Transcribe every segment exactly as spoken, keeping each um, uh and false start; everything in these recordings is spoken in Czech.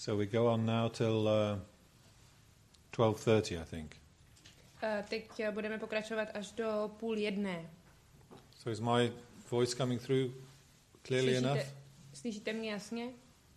So we go on now till uh, twelve thirty, I think. Uh, teď budeme pokračovat až do půl jedné. So is my voice coming through clearly Slyšíte, enough? Slyšíte mě jasně?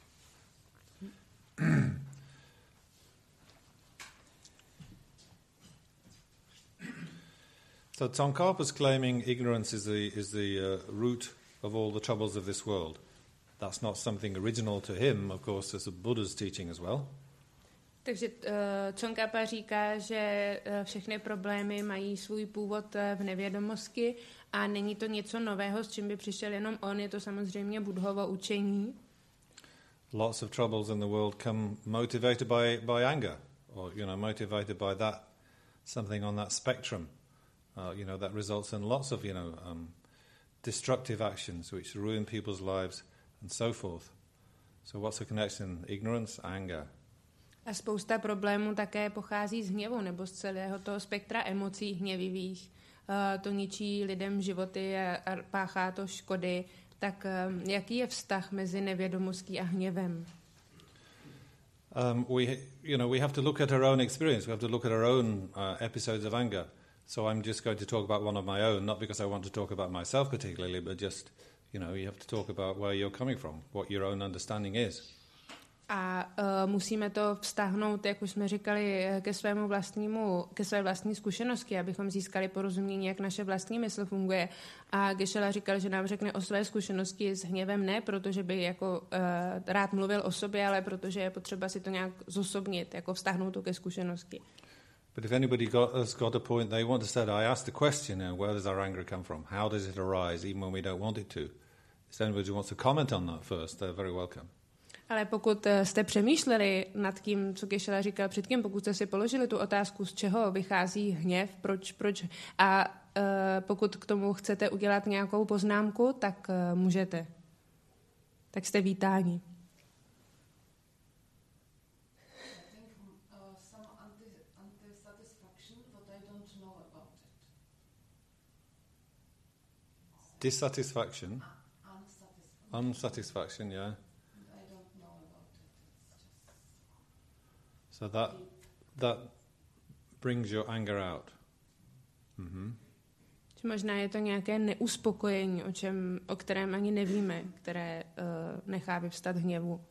So Tsongkhapa's claiming ignorance is the is the uh, root of all the troubles of this world. That's not something original to him, of course, it's a Buddha's teaching as well. Takže uh, Tsongkhapa říká, že uh, všechny problémy mají svůj původ uh, v nevědomosti a není to něco nového, s čím by přišel jenom on, je to samozřejmě Buddhovo učení. Lots of troubles in the world come motivated by, by anger, or you know, motivated by that something on that spectrum. Uh, you know, that results in lots of you know um, destructive actions which ruin people's lives and so forth. So what's the connection? Ignorance, anger. A spousta problémů také pochází z hněvu nebo z celého toho spektra emocí hněvivých. Uh, to ničí lidem životy a, a páchá to škody. Tak uh, jaký je vztah mezi nevědomostí a hněvem? Um, we, you know, we have to look at our own experience. We have to look at our own uh, episodes of anger. So I'm just going to talk about one of my own, not because I want to talk about myself particularly, but just, you know, you have to talk about where you're coming from, what your own understanding is. A uh, musíme to vztáhnout, jak už jsme říkali, ke svému vlastnímu, ke své vlastní zkušenosti, abychom získali porozumění, jak naše vlastní mysl funguje. A Geshe-la říkal, že nám řekne o své zkušenosti s hněvem ne, protože by jako uh, rád mluvil o sobě, ale protože je potřeba si to nějak zosobnit, jako vztáhnout to ke zkušenosti. But if anybody got, has got a point they want to say, I asked the question, you know, where does our anger come from? How does it arise, even when we don't want it to? If anybody who wants to comment on that first, they're very welcome. Ale pokud jste přemýšleli nad tím, co Geshe-la říkal předtím, pokud jste si položili tu otázku, z čeho vychází hněv, proč, proč a uh, pokud k tomu chcete udělat nějakou poznámku, tak uh, můžete. Tak jste vítáni. Dissatisfaction? Unsatisfaction. Unsatisfaction, yeah. I don't know about it. It's just... So that that brings your anger out. Mm-hmm. Možná je to nějaké neuspokojení, o čem, o kterém ani nevíme, které uh, nechá vyvstat hněvu.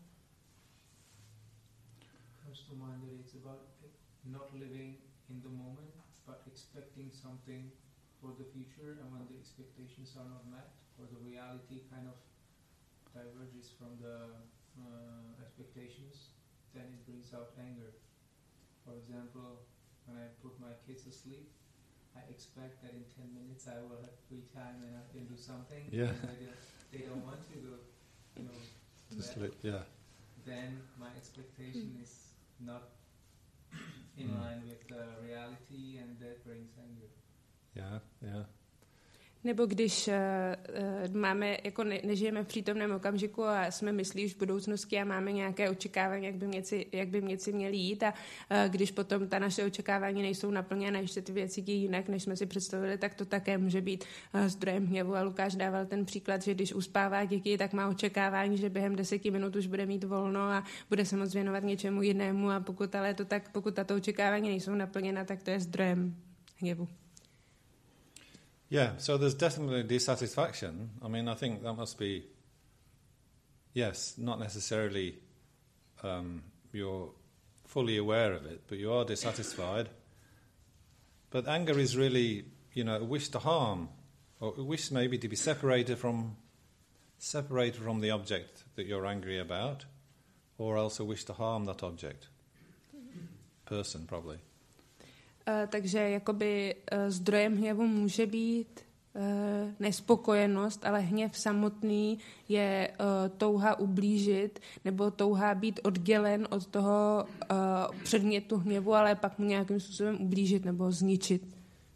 Comes to mind that it's about not living in the moment, but expecting something for the future, and when the expectations are not met, or the reality kind of diverges from the uh, expectations, then it brings out anger. For example, when I put my kids asleep, I expect that in ten minutes I will have free time and I can do something. Yeah. And they, they don't want to go, you know, to To bed. sleep, yeah. Then my expectation mm. is not in Mm. line with the reality, and that brings anger. Yeah, yeah. Nebo když uh, uh, máme, jako ne, nežijeme v přítomném okamžiku a jsme myslí už v budoucnosti a máme nějaké očekávání, jak by věci, jak by věci měly jít a uh, když potom ta naše očekávání nejsou naplněné, ještě ty věci dějí jinak, než jsme si představili, tak to také může být uh, zdrojem hněvu. A Lukáš dával ten příklad, že když uspává děti, tak má očekávání, že během deseti minut už bude mít volno a bude se moc věnovat něčemu jinému a pokud ale to tak, pokud tato očekávání nejsou naplněna, tak to je zdrojem hněvu. Yeah, so there's definitely dissatisfaction. I mean, I think that must be, yes, not necessarily um, you're fully aware of it, but you are dissatisfied. But anger is really, you know, a wish to harm, or a wish maybe to be separated from, separated from the object that you're angry about, or else a wish to harm that object, person probably. Uh, takže jakoby uh, zdrojem hněvu může být uh, nespokojenost, ale hněv samotný je uh, touha ublížit nebo touha být oddělen od toho uh, předmětu hněvu, ale pak mu nějakým způsobem ublížit nebo zničit.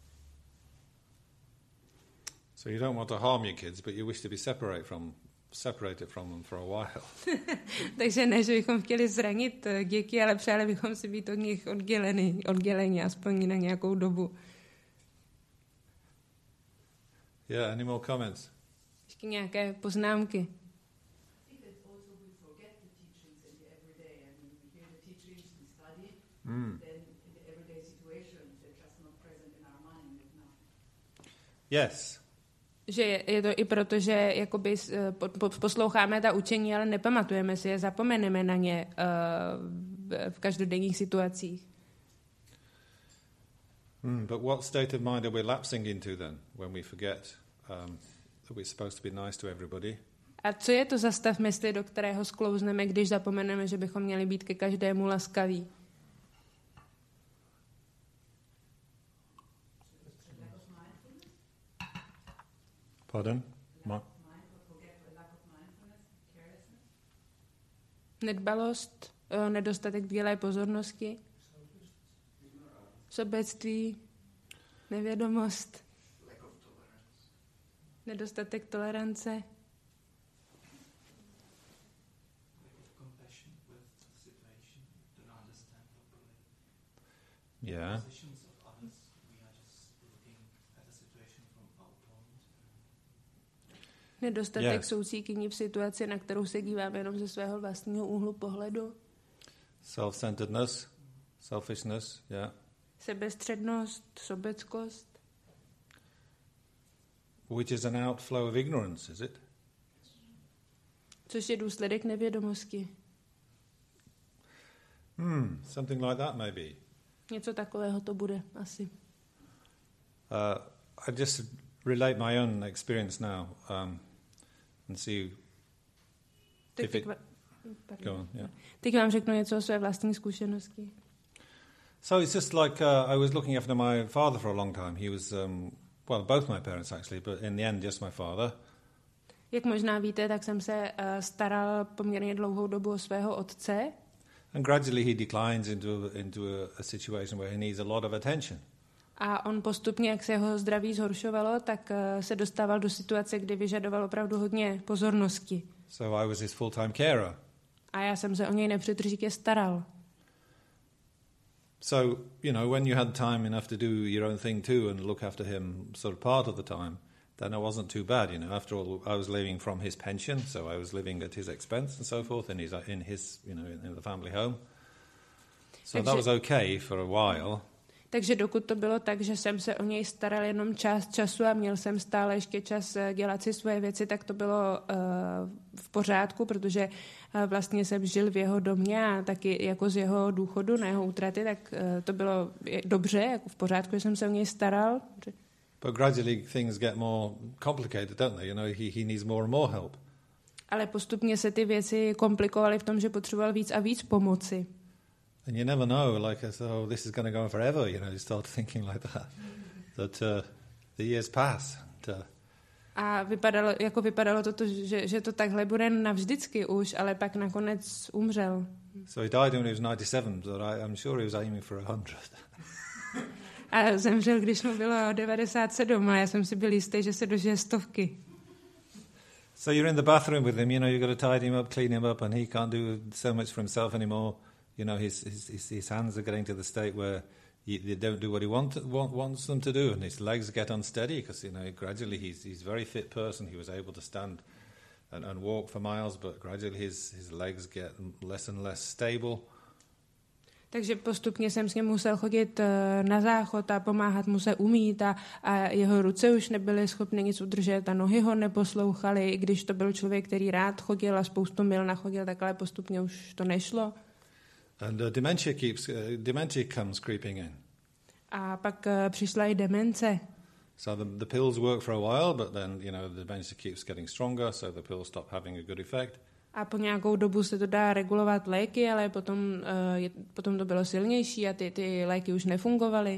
So you don't want to harm your kids, but you wish to be separate from, separated from them for a while. Takže ne, že bychom chtěli zranit děti, ale přáli bychom si být od nich odděleni, odděleni aspoň na nějakou dobu. Yeah, any more comments? Ještě nějaké poznámky. I think that also we forget the teachings in the everyday. I mean, teach and study, Mm. then in the everyday situations, they're just not present in our mind enough. Yes. Že je, je to i proto, že jakoby s- po, po, posloucháme ta učení, ale nepamatujeme si je, zapomeneme na ně uh, v, v každodenních situacích. Mm, but what state of mind are we lapsing into then when we forget um, that we're supposed to be nice to everybody? A co je to za stav mysli, do kterého sklouzneme, když zapomeneme, že bychom měli být ke každému laskaví? Lack of mindfulness, Pardon? Ma- mind, forget lack of mindfulness, carelessness, Nedbalost, eh, nedostatek bdělé pozornosti, sobectví, nevědomost, nedostatek tolerance, compassion with the situation, do not understand properly. Yeah. Positions of others, we are just looking at the situation from our point. nedostatek Yes. soucítění v situaci, na kterou se díváme jenom ze svého vlastního úhlu pohledu, Self-centeredness, selfishness, yeah. sebestřednost, sobeckost, Which is an outflow of ignorance, is it? což je důsledek nevědomosti. Hmm, something like that maybe. Něco takového to bude asi. Uh, I just relate my own experience now um, and see. Teď, If teď, it- va- pardon. Go on, yeah. teď vám řeknu něco o své vlastní zkušenosti. So it's just like uh, I was looking after my father for a long time. He was, um, well, both my parents actually, but in the end, just my father. Jak možná víte, tak jsem se uh, staral poměrně dlouhou dobu o svého otce And gradually he declines into into a, a situation where he needs a lot of attention. a on postupně, jak se jeho zdraví zhoršovalo, tak uh, se dostával do situace, kdy vyžadoval opravdu hodně pozornosti. So I was his full-time carer. A já jsem se o něj nepřetržitě staral. So, you know, when you had time enough to do your own thing too and look after him sort of part of the time, then it wasn't too bad, you know. After all, I was living from his pension, so I was living at his expense and so forth in his, in his you know, in the family home. So that was okay for a while. Takže dokud to bylo tak, že jsem se o něj staral jenom část času a měl jsem stále ještě čas eh, dělat si svoje věci, tak to bylo uh, v pořádku, protože uh, vlastně jsem žil v jeho domě a taky jako z jeho důchodu na jeho útraty, tak uh, to bylo je- dobře, jako v pořádku, že jsem se o něj staral. But gradually things get more complicated, don't they? You know, he, he needs more and more help. Ale postupně se ty věci komplikovaly v tom, že potřeboval víc a víc pomoci. And you never know, like, oh, this is going to go on forever, you know, you start thinking like that. That uh, the years pass. And, uh, A vypadalo, jako vypadalo to, to že, že to takhle bude navždycky už, ale pak nakonec umřel. so he died when he was ninety-seven, but I, I'm sure he was aiming for one hundred. A zemřel, když mu bylo devadesát sedm a já jsem si byl jistý, že se dožije stovky. So you're in the bathroom with him, you know, you've got to tidy him up, clean him up, and he can't do so much for himself anymore. You know, his his his, his hands are getting to the state where he, they don't do what he want, want, wants them to do, and his legs get unsteady because, you know, gradually he's he's a very fit person. He was able to stand and, and walk for miles, but gradually his, his legs get less and less stable. Takže postupně jsem s ním musel chodit eh, na záchod a pomáhat mu se umýt a, a jeho ruce už nebyly schopny nic udržet a nohy ho neposlouchaly, i když to byl člověk, který rád chodil a spoustu mil nachodil, tak ale postupně už to nešlo. And uh, dementia keeps uh, dementia comes creeping in. A pak eh, přišla i demence. So the, the pills work for a while, but then, you know, the dementia keeps getting stronger, so the pills stop having a good effect. A po nějakou dobu se to dá regulovat léky, ale potom, eh, je, potom to bylo silnější a ty, ty léky už nefungovaly.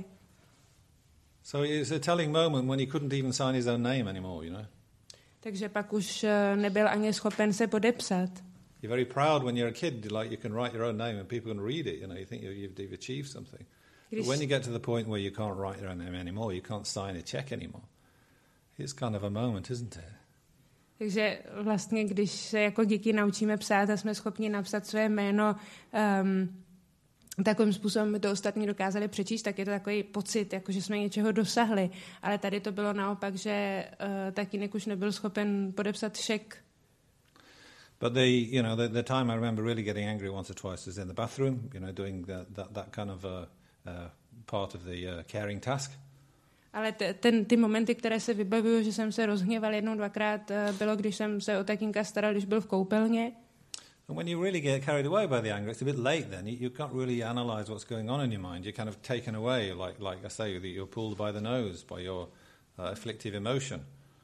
So it was a telling moment when he couldn't even sign his own name anymore, you know. Takže pak už eh, nebyl ani schopen se podepsat. You're very proud when you're a kid, like you can write your own name and people can read it, you know, you think you've, you've achieved something. But when you get to the point where you can't write your own name anymore, you can't sign a check anymore, it's kind of a moment, isn't it? Takže vlastně, když se jako děti naučíme psát a jsme schopni napsat své jméno um, takovým způsobem, by to ostatní dokázali přečíst, tak je to takový pocit, jako že jsme něčeho dosahli. Ale tady to bylo naopak, že uh, tatínek už nebyl schopen podepsat šek. But the, you know, the, the time I remember really getting angry once or twice was in the bathroom, you know, doing the, that, that kind of uh, uh, part of the uh, caring task. Ale t- ten, ty momenty, které se vybavuju, že jsem se rozhněval jednou, dvakrát, bylo, když jsem se o tatínka staral, když byl v koupelně. And when you really get carried away by the anger, it's a bit late then. You, you can't really analyse what's going on in your mind. You're kind of taken away, like, like I say, you're pulled by the nose by your uh, afflictive emotion.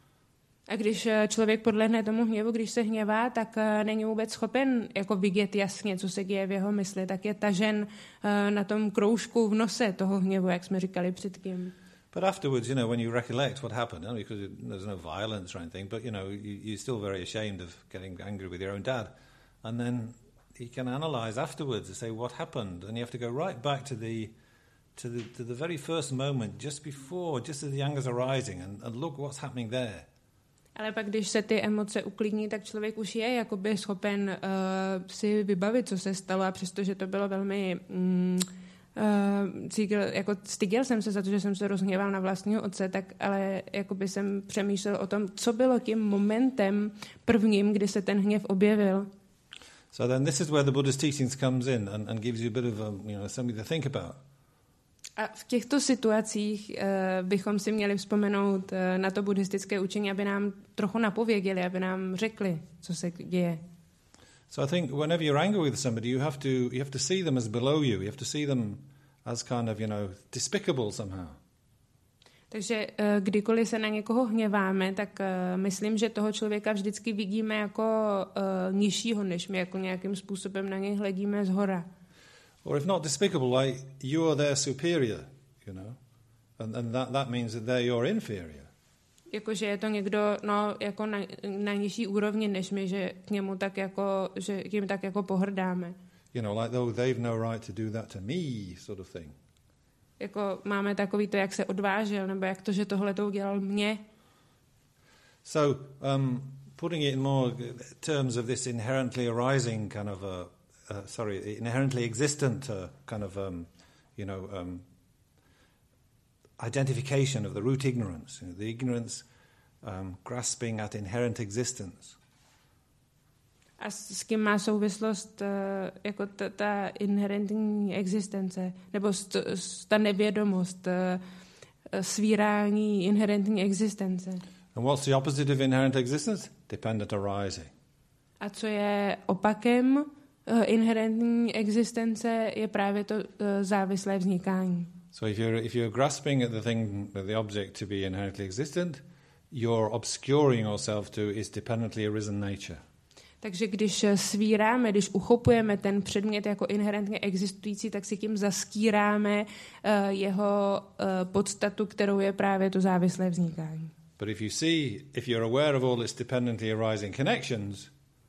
A když člověk podlehne tomu hněvu, když se hněvá, tak není vůbec schopen jako vidět jasně, co se děje v jeho mysli. Tak je tažen na tom kroužku v nose toho hněvu, jak jsme říkali předtím. But afterwards, you know, when you recollect what happened, you know, because there's no violence or anything, but, you know, you, you're still very ashamed of getting angry with your own dad. And then you can analyse afterwards and say what happened. And you have to go right back to the to the, to the very first moment, just before, just as the anger's arising, and, and look what's happening there. Ale pak, když se ty emoce uklidní, tak člověk už je jakoby schopen uh, si vybavit, co se stalo, a přestože to bylo velmi... Mm, uh, cítil, jako styděl jsem se za to, že jsem se rozhněval na vlastního otce, tak ale jakoby jsem přemýšlel o tom, co bylo tím momentem prvním, kdy se ten hněv objevil. So then this is where the Buddha's teachings comes in and, and gives you a bit of a, you know, something to think about. A v těchto situacích uh, bychom si měli vzpomenout uh, na to buddhistické učení, aby nám trochu napověděli, aby nám řekli, co se děje. So I think whenever you're angry with somebody, you have to you have to see them as below you. You have to see them as kind of, you know, despicable somehow. Takže uh, kdykoliv se na někoho hněváme, tak uh, myslím, že toho člověka vždycky vidíme jako uh, nižšího, než my, jako nějakým způsobem na něj hledíme zhora. Or if not despicable, like you are their superior, you know, and, and that, that means that they're your inferior. Jakože je to někdo, no, jako na, na nižší úrovni než my, že k němu tak jako, že k jim tak jako pohrdáme. You know, like, oh, they've no right to do that to me, sort of thing. Jako máme takový to, jak se odvážil, nebo jak to, že tohle to udělal mě. So, um, putting it in more terms of this inherently arising kind of a Uh, sorry, inherently existent uh, kind of, um, you know, um, identification of the root ignorance, you know, the ignorance um, grasping at inherent existence. A s kým má souvislost uh, jako ta, ta inherentní existence, nebo st, st, ta nevědomost, uh, svírání inherentní existence. And what's the opposite of inherent existence? Dependent arising. A co je opakem Uh, inherentní existence, je právě to uh, závislé vznikání. So if you're if you're grasping at the thing, the object to be inherently existent, you're obscuring yourself to its dependently arisen nature. Takže když svíráme, když uchopujeme ten předmět jako inherentně existující, tak si tím zaskýráme uh, jeho uh, podstatu, kterou je právě to závislé vznikání. But if you see, if you're aware of all its dependently arising connections,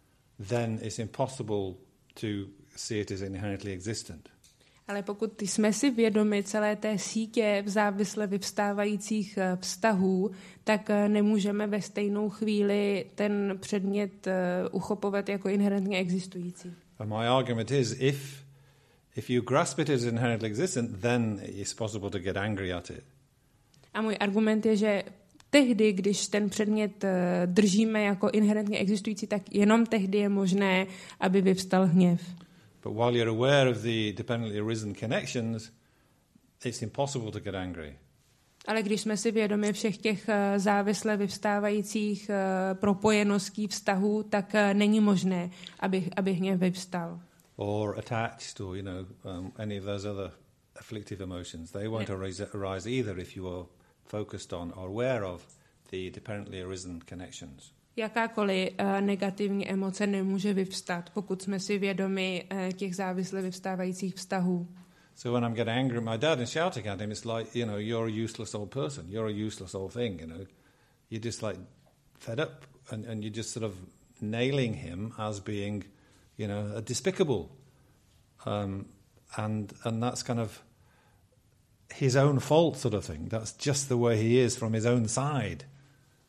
then it's impossible to see it as inherently existent. Ale pokud jsme si vědomi celé té sítě v závisle vyvstávajících vztahů, tak nemůžeme ve stejnou chvíli ten předmět uchopovat jako inherentně existující. And my argument is, if if you grasp it as inherently existent, then it's possible to get angry at it. A můj argument je, že tehdy, když ten předmět držíme jako inherentně existující, tak jenom tehdy je možné, aby vyvstal hněv. But while you're aware of the dependently arisen connections, it's impossible to get angry. Ale když jsme si vědomi všech těch závisle vyvstávajících propojeností vztahů, tak není možné, aby, aby hněv vyvstal. Or attached, or, you know, um, any of those other afflictive emotions. They won't arise, arise either if you are focused on or aware of the dependently arisen connections. Jakákoliv uh, negativní emoce nemůže vyvstat, pokud jsme si vědomi uh, těch závisle vyvstávajících vztahů. So when I'm getting angry at my dad and shouting at him, it's like, you know, you're a useless old person. You're a useless old thing, you know. You're just like fed up and, and you're just sort of nailing him as being, you know, a despicable. Um, and and that's kind of his own fault sort of thing. That's just the way he is from his own side.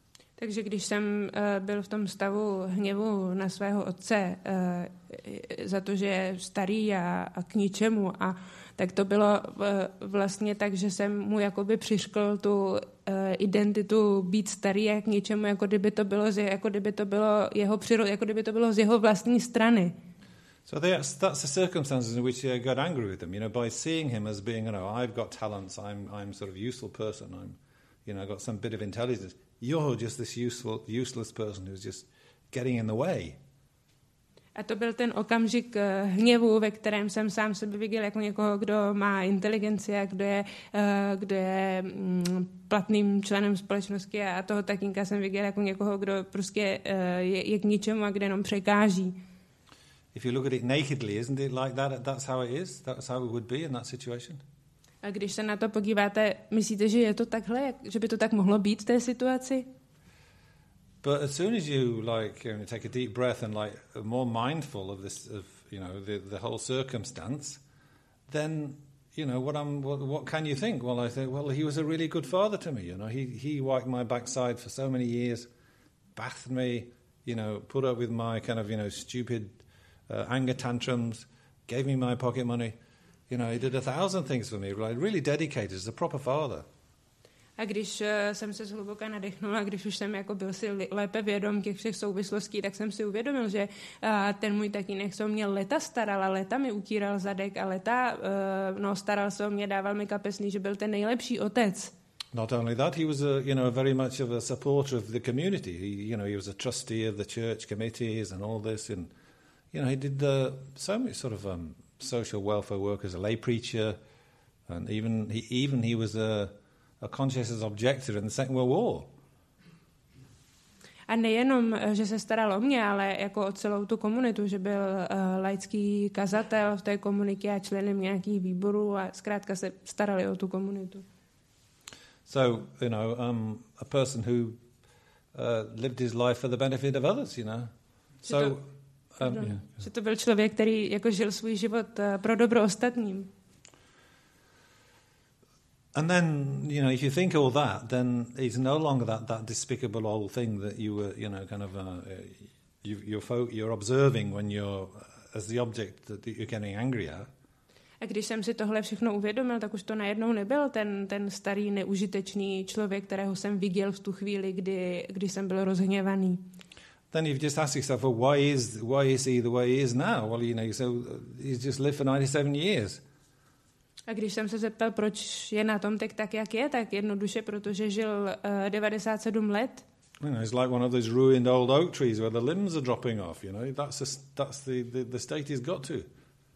Takže když jsem uh, byl v tom stavu hněvu na svého otce uh, za to, že je starý a, a k ničemu, a tak to bylo uh, vlastně tak, že jsem mu jakoby přiškl tu uh, identitu být starý a k ničemu, jako kdyby to bylo, z, jako kdyby to bylo jeho přiro, jako kdyby to bylo z jeho vlastní strany. So that's, that's the circumstances in which I got angry with him, you know, by seeing him as being, you know, I've got talents, I'm, I'm sort of a useful person, I'm, you know, I've got some bit of intelligence. You're just this useful, useless person who's just getting in the way. A to byl ten okamžik hněvu, ve kterém jsem sám sebe viděl jako někoho, kdo má inteligenci a kdo je, kdo je platným členem společnosti, a toho tatínka jsem viděl jako někoho, kdo prostě je, je k ničemu a kde jenom překáží. If you look at it nakedly, isn't it like that? That's how it is? That's how it would be in that situation? A když se na to podíváte, myslíte, že je to takhle, že by to tak mohlo být v té situaci? But as soon as you like you know, take a deep breath and like are more mindful of this, of you know the the whole circumstance, then you know what I'm. What, what can you think? Well, I think well he was a really good father to me. You know he he wiped my backside for so many years, bathed me, you know put up with my kind of you know stupid uh, anger tantrums, gave me my pocket money. You know he did a thousand things for me. Like really dedicated as a proper father. A když uh, jsem se zhluboka nadechnula, když už jsem jako byl si lépe vědom těch všech souvislostí, tak jsem si uvědomil, že uh, ten můj tatínek se o mě leta staral a leta mi utíral zadek a leta uh, no, staral se o mě, dával mi kapesný, že byl ten nejlepší otec. Not only that, he was a, you know very much of a supporter of the community. He, you know, he was a trustee of the church committees and all this, and you know he did uh, so many sort of um, social welfare work as a lay preacher, and even he even he was a a conscientious objector in the Second World War. A nejenom, že se staral o mě, ale jako o celou tu komunitu, že byl uh, laický kazatel v té komunitě a členem nějakých výborů a zkrátka se starali o tu komunitu. So, you know, um, a person who uh, lived his life for the benefit of others, you know. So, že to, um, yeah. že to byl člověk, který jako žil svůj život uh, pro dobro ostatním. And then, you know, if you think all that, then it's no longer that, that despicable old thing that you were, you know, kind of, uh, you, you're, fo- you're observing when you're, as the object that you're getting angry at. A když jsem si tohle všechno uvědomil, tak už to najednou nebyl ten, ten starý, neužitečný člověk, kterého jsem viděl v tu chvíli, kdy, kdy jsem byl rozhněvaný. Then you've just asked yourself, well, why is, why is he the way he is now? Well, you know, so he's just lived for ninety-seven years. A když jsem se zeptal, proč je na tom teď tak, jak je, tak jednoduše, protože žil uh, devadesát sedm let. You know, it's like one of those ruined old oak trees where the limbs are dropping off, you know. That's, a, that's the, the, the state he's got to.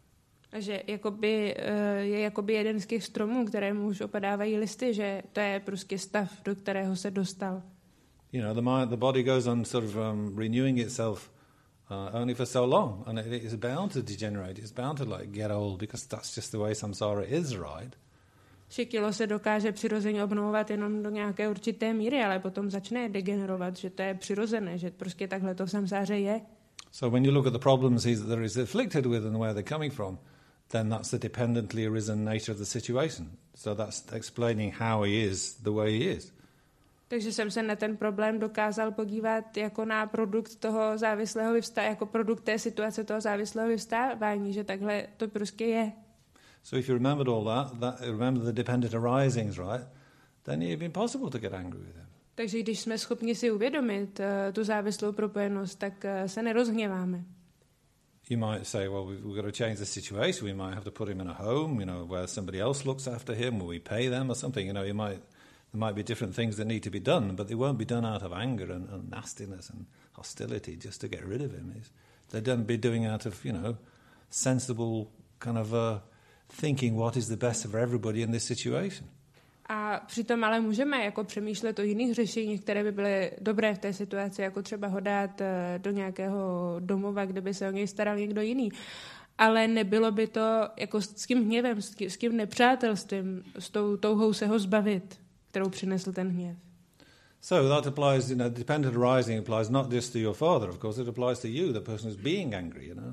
A že jakoby, uh, je jakoby jeden z těch stromů, kterému už opadávají listy, že to je prostě stav, do kterého se dostal. You know, the mind, the body goes on sort of um, renewing itself uh, only for so long, and it, it is bound to degenerate. It's bound to like get old because that's just the way samsara is, right? Že tělo se dokáže přirozeně obnovovat jenom do nějaké určité míry, ale potom začne degenerovat, že to je přirozené, že prostě takhle to v samsáře je. So when you look at the problems he's, that he's afflicted with and where they're coming from, then that's the dependently arisen nature of the situation. So that's explaining how he is the way he is. Takže jsem se na ten problém dokázal podívat jako na produkt toho závislého vyvstávání, jako produkt té situace toho závislého vyvstávání, že takhle to prostě je. So if you remembered all that, that remember the dependent arisings, right? Then it'd be impossible to get angry with him. Takže když jsme schopni si uvědomit uh, tu závislou propojenost, tak uh, se nerozhněváme. You might say, well, we've, we've got to change the situation. We might have to put him in a home, you know, where somebody else looks after him, or we pay them or something. You know, you might there might be different things that need to be done, but they won't be done out of anger and, and nastiness and hostility just to get rid of him. They're done be doing out of, you know, sensible kind of uh, thinking what is the best for everybody in this situation. A přitom ale můžeme jako přemýšlet o jiných řešeních, které by byly dobré v té situaci, jako třeba ho dát do nějakého domova, kde by se o něj staral někdo jiný. Ale nebylo by to jako s tím hněvem, s tím nepřátelstvím, s tou touhou se ho zbavit, kterou přinesl ten hněv. So that applies, you know, dependent arising applies not just to your father, of course, it applies to you, the person who's being angry, you know.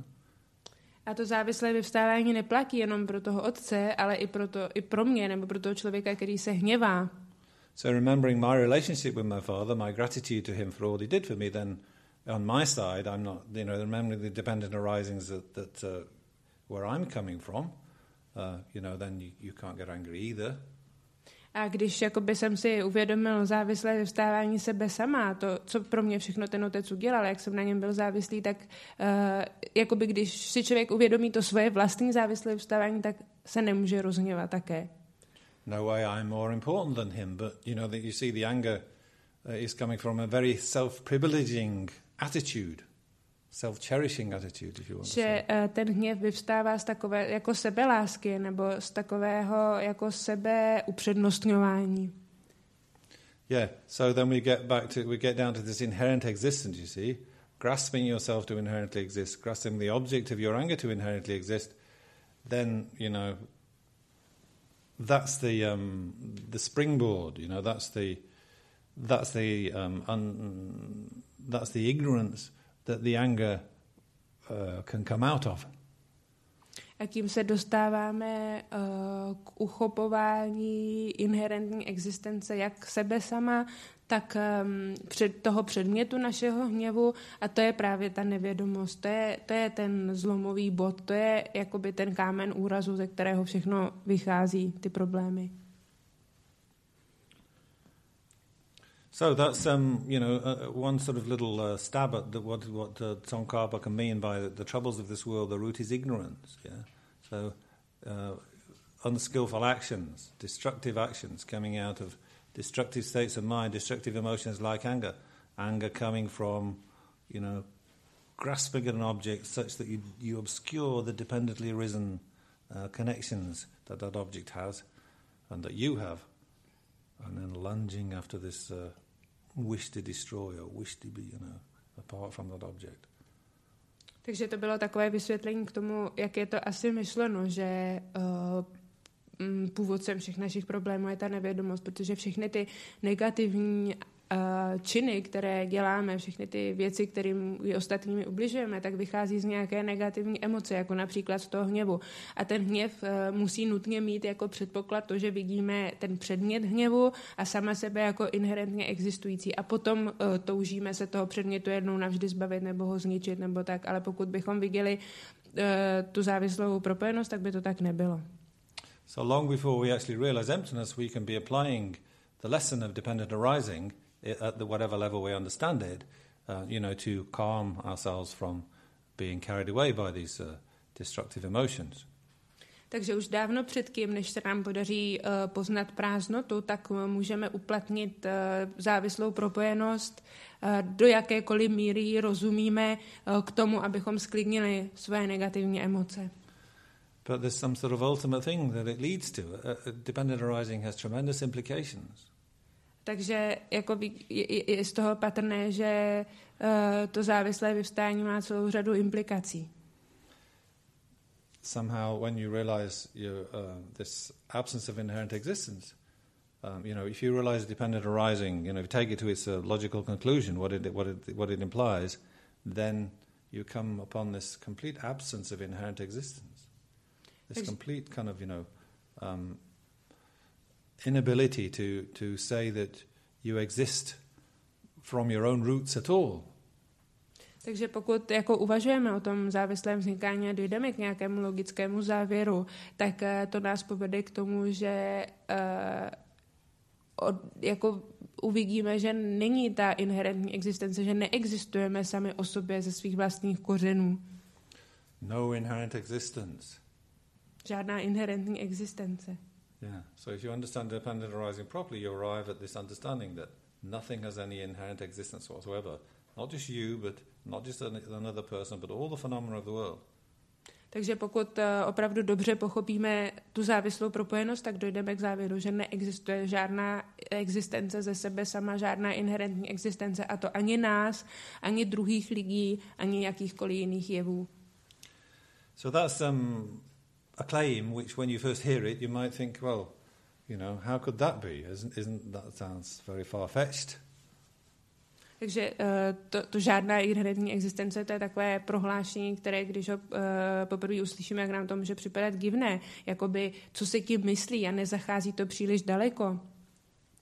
A to závislé vyvstávání neplatí jenom pro toho otce, ale i pro, to, i pro mě, nebo pro toho člověka, který se hněvá. So remembering my relationship with my father, my gratitude to him for all he did for me, then on my side, I'm not, you know, remembering the dependent arisings that, that uh, where I'm coming from, uh, you know, then you, you can't get angry either. A když jakoby jsem si uvědomil závislé vyvstávání sebe sama, to, co pro mě všechno ten otec udělal, jak jsem na něm byl závislý, tak uh, jakoby když si člověk uvědomí to svoje vlastní závislé vyvstávání, tak se nemůže rozhněvat také. No way I'm more important than him, but you know that you see the anger uh, is coming from a very self-privileging attitude, self-cherishing attitude, if you want to say. Že uh, ten hněv vyvstává z takové jako sebelásky nebo z takového jako sebeupřednostňování. Yeah, so then we get back to, we get down to this inherent existence, you see, grasping yourself to inherently exist, grasping the object of your anger to inherently exist, then, you know, that's the um, the springboard, you know, that's the that's the um, un, that's the ignorance that the anger uh, can come out of. A tím se dostáváme uh, k uchopování inherentní existence jak sebe sama, tak um, před toho předmětu našeho hněvu, a to je právě ta nevědomost, to je, to je ten zlomový bod, to je jakoby ten kámen úrazu, ze kterého všechno vychází, ty problémy. So that's um, you know uh, one sort of little uh, stab at the, what what uh, Tsongkhapa can mean by the, the troubles of this world. The root is ignorance. Yeah. So uh, unskillful actions, destructive actions coming out of destructive states of mind, destructive emotions like anger, anger coming from, you know, grasping at an object such that you you obscure the dependently arisen uh, connections that that object has, and that you have, and then lunging after this. Uh, wish to destroy or wish to be, you know, apart from that object. Takže to bylo takové vysvětlení k tomu, jak je to asi myšleno, že uh, původcem všech našich problémů je ta nevědomost, protože všechny ty negativní uh, činy, které děláme, všechny ty věci, kterým i ostatními ubližujeme, tak vychází z nějaké negativní emoce, jako například z toho hněvu. A ten hněv uh, musí nutně mít jako předpoklad to, že vidíme ten předmět hněvu a sama sebe jako inherentně existující. A potom uh, toužíme se toho předmětu jednou navždy zbavit nebo ho zničit nebo tak. Ale pokud bychom viděli uh, tu závislou propojenost, tak by to tak nebylo. So long before we actually realize emptiness, we can be applying the lesson of dependent arising at the whatever level we understand it, uh, you know, to calm ourselves from being carried away by these uh, destructive emotions. Takže už dávno předtím, než se nám podaří uh, poznat prázdnotu, tak uh, můžeme uplatnit uh, závislou propojenost, uh, do jakékoliv míry rozumíme uh, k tomu, abychom sklidnili své negativní emoce. But there's some sort of ultimate thing that it leads to. Uh, dependent arising has tremendous implications. Takže jako je, je z toho patrné, že uh, to závislé vyvstání má celou řadu implikací. Somehow, when you realize your, uh, this absence of inherent existence, um, you know, if you realize dependent arising, you know, if you take it to its uh, logical conclusion, what it what it what it implies, then you come upon this complete absence of inherent existence, this complete kind of, you know, um, inability to to say that you exist from your own roots at all. Takže pokud jako uvažujeme o tom závislém vznikání a dojdeme k nějakému logickému závěru, tak uh, to nás povede k tomu, že uh, od, jako uvidíme, že není ta inherentní existence, že neexistujeme sami o sobě ze svých vlastních kořenů. No inherent existence. Žádná inherentní existence. Yeah. So if you understand dependent arising properly, you arrive at this understanding that nothing has any inherent existence whatsoever. Not just you, but not just another person, but all the phenomena of the world. Takže pokud uh, opravdu dobře pochopíme tu závislou propojenost, tak dojdeme k závěru, že neexistuje žádná existence ze sebe sama, žádná inherentní existence, a to ani nás, ani druhých lidí, ani jakýchkoliv jiných jevů. So that's um, a claim which, when you first hear it, you might think, well, you know, how could that be? Isn't, isn't that sounds very far-fetched? Takže uh, to, to žádná inherentní existence, to je takové prohlášení, které když ho uh, poprvé uslyšíme, jak nám to může připadat divné, jakoby co se tím myslí a nezachází to příliš daleko.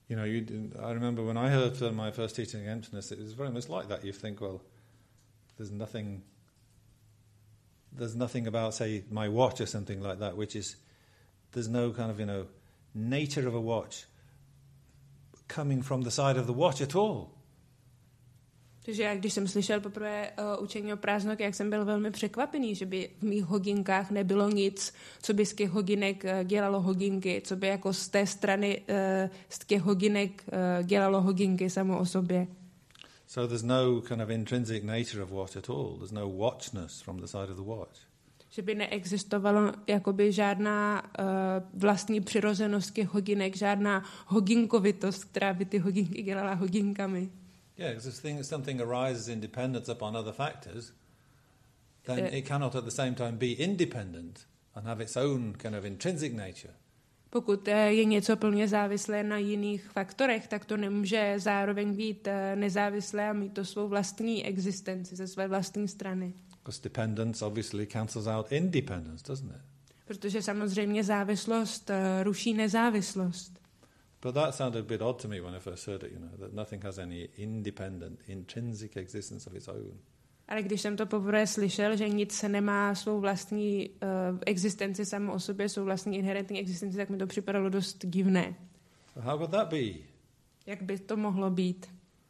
You know, you didn't, I remember when I heard uh, my first teaching on emptiness, it was very much like that. You think, well, there's nothing, there's nothing about, say, my watch or something like that, which is, there's no kind of, you know, nature of a watch coming from the side of the watch at all. Takže já, když jsem slyšel poprvé uh, učení o prázdnotě, jak jsem byl velmi překvapený, že by v mých hodinkách nebylo nic, co by z těch hodinek uh, dělalo hodinky, co by jako z té strany uh, z těch hodinek uh, dělalo hodinky samo o sobě. So there's no kind of intrinsic nature of watch at all. There's no watchness from the side of the watch. Že by neexistovalo jakoby žádná uh, vlastní přirozenost těch hodinek, žádná hodinkovitost, která by ty hodinky dělala hodinkami. Yeah, because if thing, something arises in dependence upon other factors, then Uh, it cannot at the same time be independent and have its own kind of intrinsic nature. Pokud uh, je něco plně závislé na jiných faktorech, tak to nemůže zároveň být uh, nezávislé a mít to svou vlastní existenci ze své vlastní strany. Because dependence obviously cancels out independence, doesn't it? Protože samozřejmě závislost uh, ruší nezávislost. But that sounded a bit odd to me when I first heard it, you know, that nothing has any independent, intrinsic existence of its own. Ale když jsem to poprvé slyšel, že nic nemá svou vlastní uh, existenci samo o sobě, svou vlastní inherentní existenci, tak mi to připadalo dost divné. So how could that be? Jak by to mohlo být?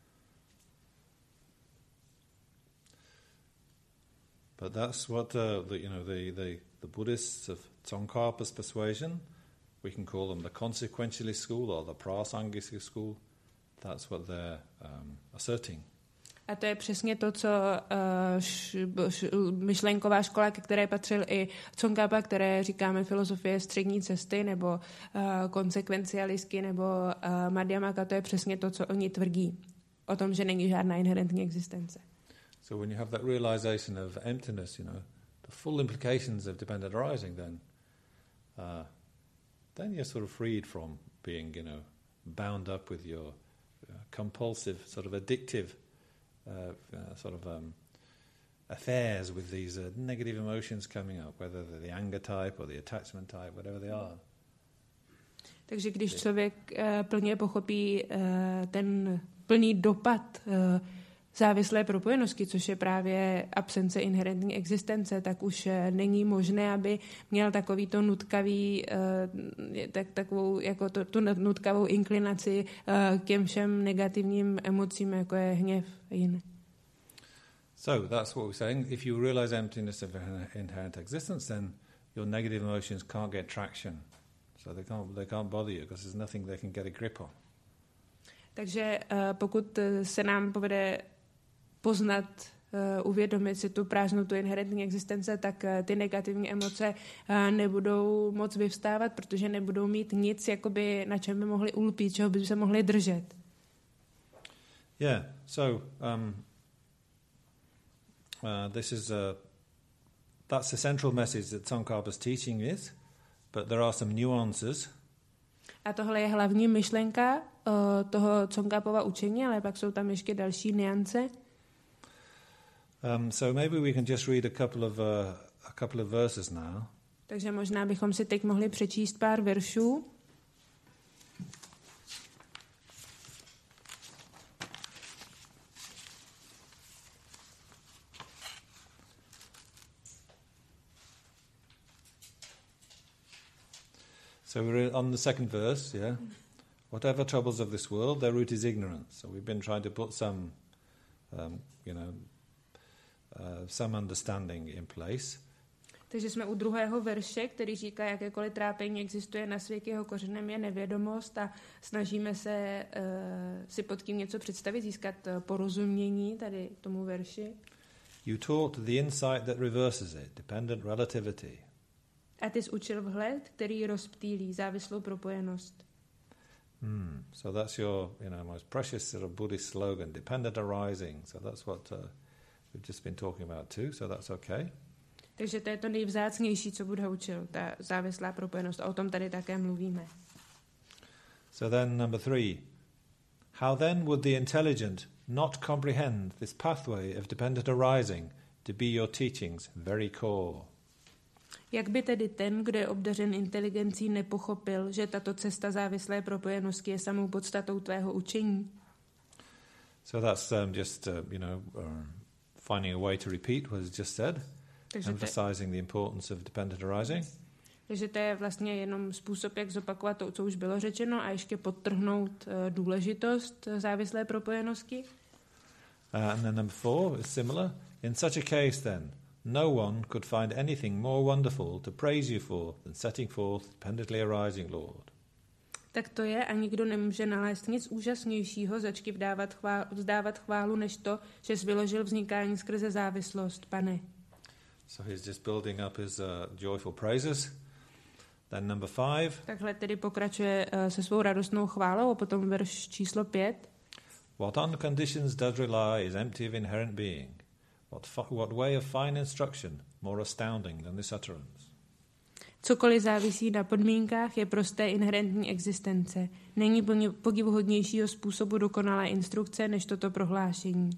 But that's what uh, the, you know the, the, the Buddhists of Tsongkhapa's persuasion, we can call them the consequentialist school or the prasangika school. That's what they're um, asserting. A to je přesně to, co uh, š, š, myšlenková škola, ke které patřil i Tsongkhapa, které říkáme filozofie střední cesty, nebo uh, konsekvencialistky, nebo uh, Madhyamaka, to je přesně to, co oni tvrdí o tom, že není žádná inherentní existence. So when you have that realization of emptiness, you know, the full implications of dependent arising, then, uh, then you're sort of freed from being, you know, bound up with your uh, compulsive, sort of addictive, uh, uh, sort of um, affairs with these uh, negative emotions coming up, whether they're the anger type or the attachment type, whatever they are. Takže když člověk uh, plně pochopí uh, ten plný dopad uh, závislé propojenosti, což je právě absence inherentní existence, tak už není možné, aby měl takovýto nutkavý, tak, takovou, jako to, tu nutkavou inklinaci k těm všem negativním emocím, jako je hněv a jiné. So that's what we're saying. If you realize emptiness of inherent existence, then your negative emotions can't get traction. So they can't, they can't bother you because there's nothing they can get a grip on. Takže pokud se nám povede poznat, uh, uvědomit si tu prázdnotu inherentní existence, tak uh, ty negativní emoce uh, nebudou moc vyvstávat, protože nebudou mít nic, jakoby, na čem by mohli ulpít, čeho by se mohli držet. Yeah, so um, uh, this is a, that's the central message that Tsongkhapa's teaching is, but there are some nuances. A tohle je hlavní myšlenka uh, toho Tsongkhapova učení, ale pak jsou tam ještě další nuance. Um, so maybe we can just read a couple of uh, a couple of verses now. Takže možná bychom si teď mohli přečíst pár veršů. So we're on the second verse, yeah. Whatever troubles of this world, their root is ignorance. So we've been trying to put some, um, you know, uh, some understanding in place. Takže jsme u druhého verše, který říká, jakékoliv trápení existuje na světě, jeho kořenem je nevědomost a snažíme se uh, si pod tím něco představit, získat uh, porozumění tady tomu verši. You taught the insight that reverses it, dependent relativity. A ty jsi učil vhled, který rozptýlí závislou propojenost. Hmm. So that's your, you know, most precious sort of Buddhist slogan, dependent arising. So that's what uh, we've just been talking about too, so that's okay. Takže to je to nejvzácnější, co Buddha učil, ta závislá propojenost. A o tom tady také mluvíme. So then number three. How then would the intelligent not comprehend this pathway of dependent arising to be your teaching's very core? Jak by tedy ten, kdo je obdařen inteligencí, nepochopil, že tato cesta závislé propojenosti je samou podstatou tvého učení? So that's um, just, uh, you know, uh, finding a way to repeat what is just said, Takže to, emphasizing the importance of dependent arising. takže to je vlastně jenom způsob, jak zopakovat to, co už bylo řečeno, a ještě podtrhnout uh, důležitost závislé propojenosti. Uh, and then number four is similar. In such a case, then, no one could find anything more wonderful to praise you for than setting forth dependently arising Lord. Tak to je, a nikdo nemůže nalézt nic úžasnějšího, začky vdávat chvál, vzdávat chválu, než to, že jsi vyložil vznikání skrze závislost, Pane. So he's just building up his uh, joyful praises. Then number five. Takhle tedy pokračuje uh, se svou radostnou chválou, a potom verš číslo pět. What on conditions does rely is empty of inherent being. What, fi- what way of fine instruction more astounding than this utterance? Cokoliv závisí na podmínkách, je prosté inherentní existence. Není podivuhodnějšího způsobu dokonalé instrukce, než toto prohlášení.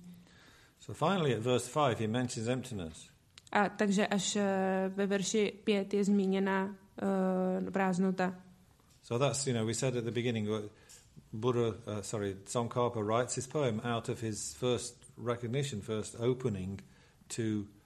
So finally at verse five he mentions emptiness. A takže až uh, ve verši pět je zmíněna uh, prázdnota. So that's, you know, we said at the beginning, Buddha, uh, sorry, Tsongkhapa writes his poem out of his first recognition, first opening to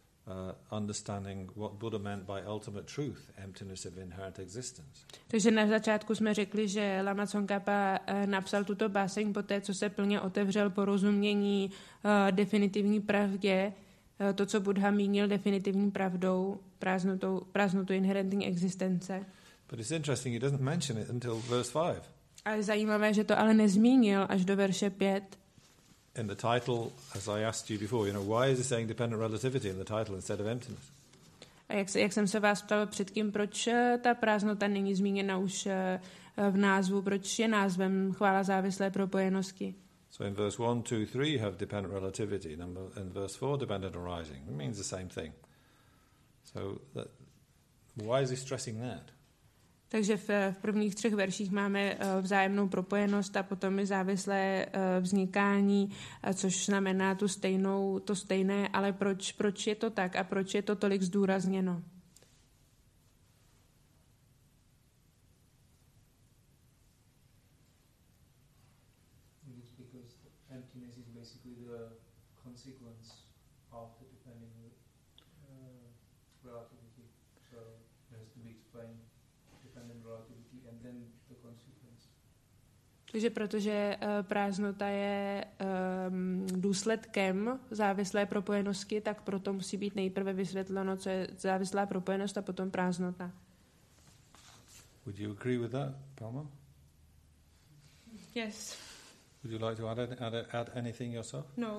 uh, understanding what Buddha meant by ultimate truth, emptiness of inherent existence. Takže na začátku jsme řekli, že Lama Tsongkhapa uh, napsal tuto báseň poté, co se plně otevřel porozumění uh, definitivní pravdě, uh, to, co Buddha mínil definitivní pravdou, prázdnotou, prázdnotou inherentní existence. But it's interesting, he doesn't mention it until verse five. A je zajímavé, že to ale nezmínil až do verše pět. In the title, as I asked you before, you know, why is he saying dependent relativity in the title instead of emptiness? A jak, se, jak jsem se vás ptal předtím, proč ta prázdnota není zmíněna už v názvu, proč je názvem chvála závislé propojenosti? So in verse one, two, three you have dependent relativity, number in verse four dependent arising. It means the same thing. So that, why is he stressing that? Takže v, v prvních třech verších máme uh, vzájemnou propojenost a potom i závislé uh, vznikání, uh, což znamená tu stejnou, to stejné, ale proč, proč je to tak a proč je to tolik zdůrazněno? It's because the emptiness is basically the consequence of the dependent uh, relativity. So it has to be explained. Relativity and then the consequence. Takže protože uh, prázdnota je um, důsledkem závislé propojenosti, tak proto musí být nejprve vysvětleno, co je závislá propojenost a potom prázdnota. Would you agree with that, Palma? Yes. Would you like to add, add, add anything yourself? No.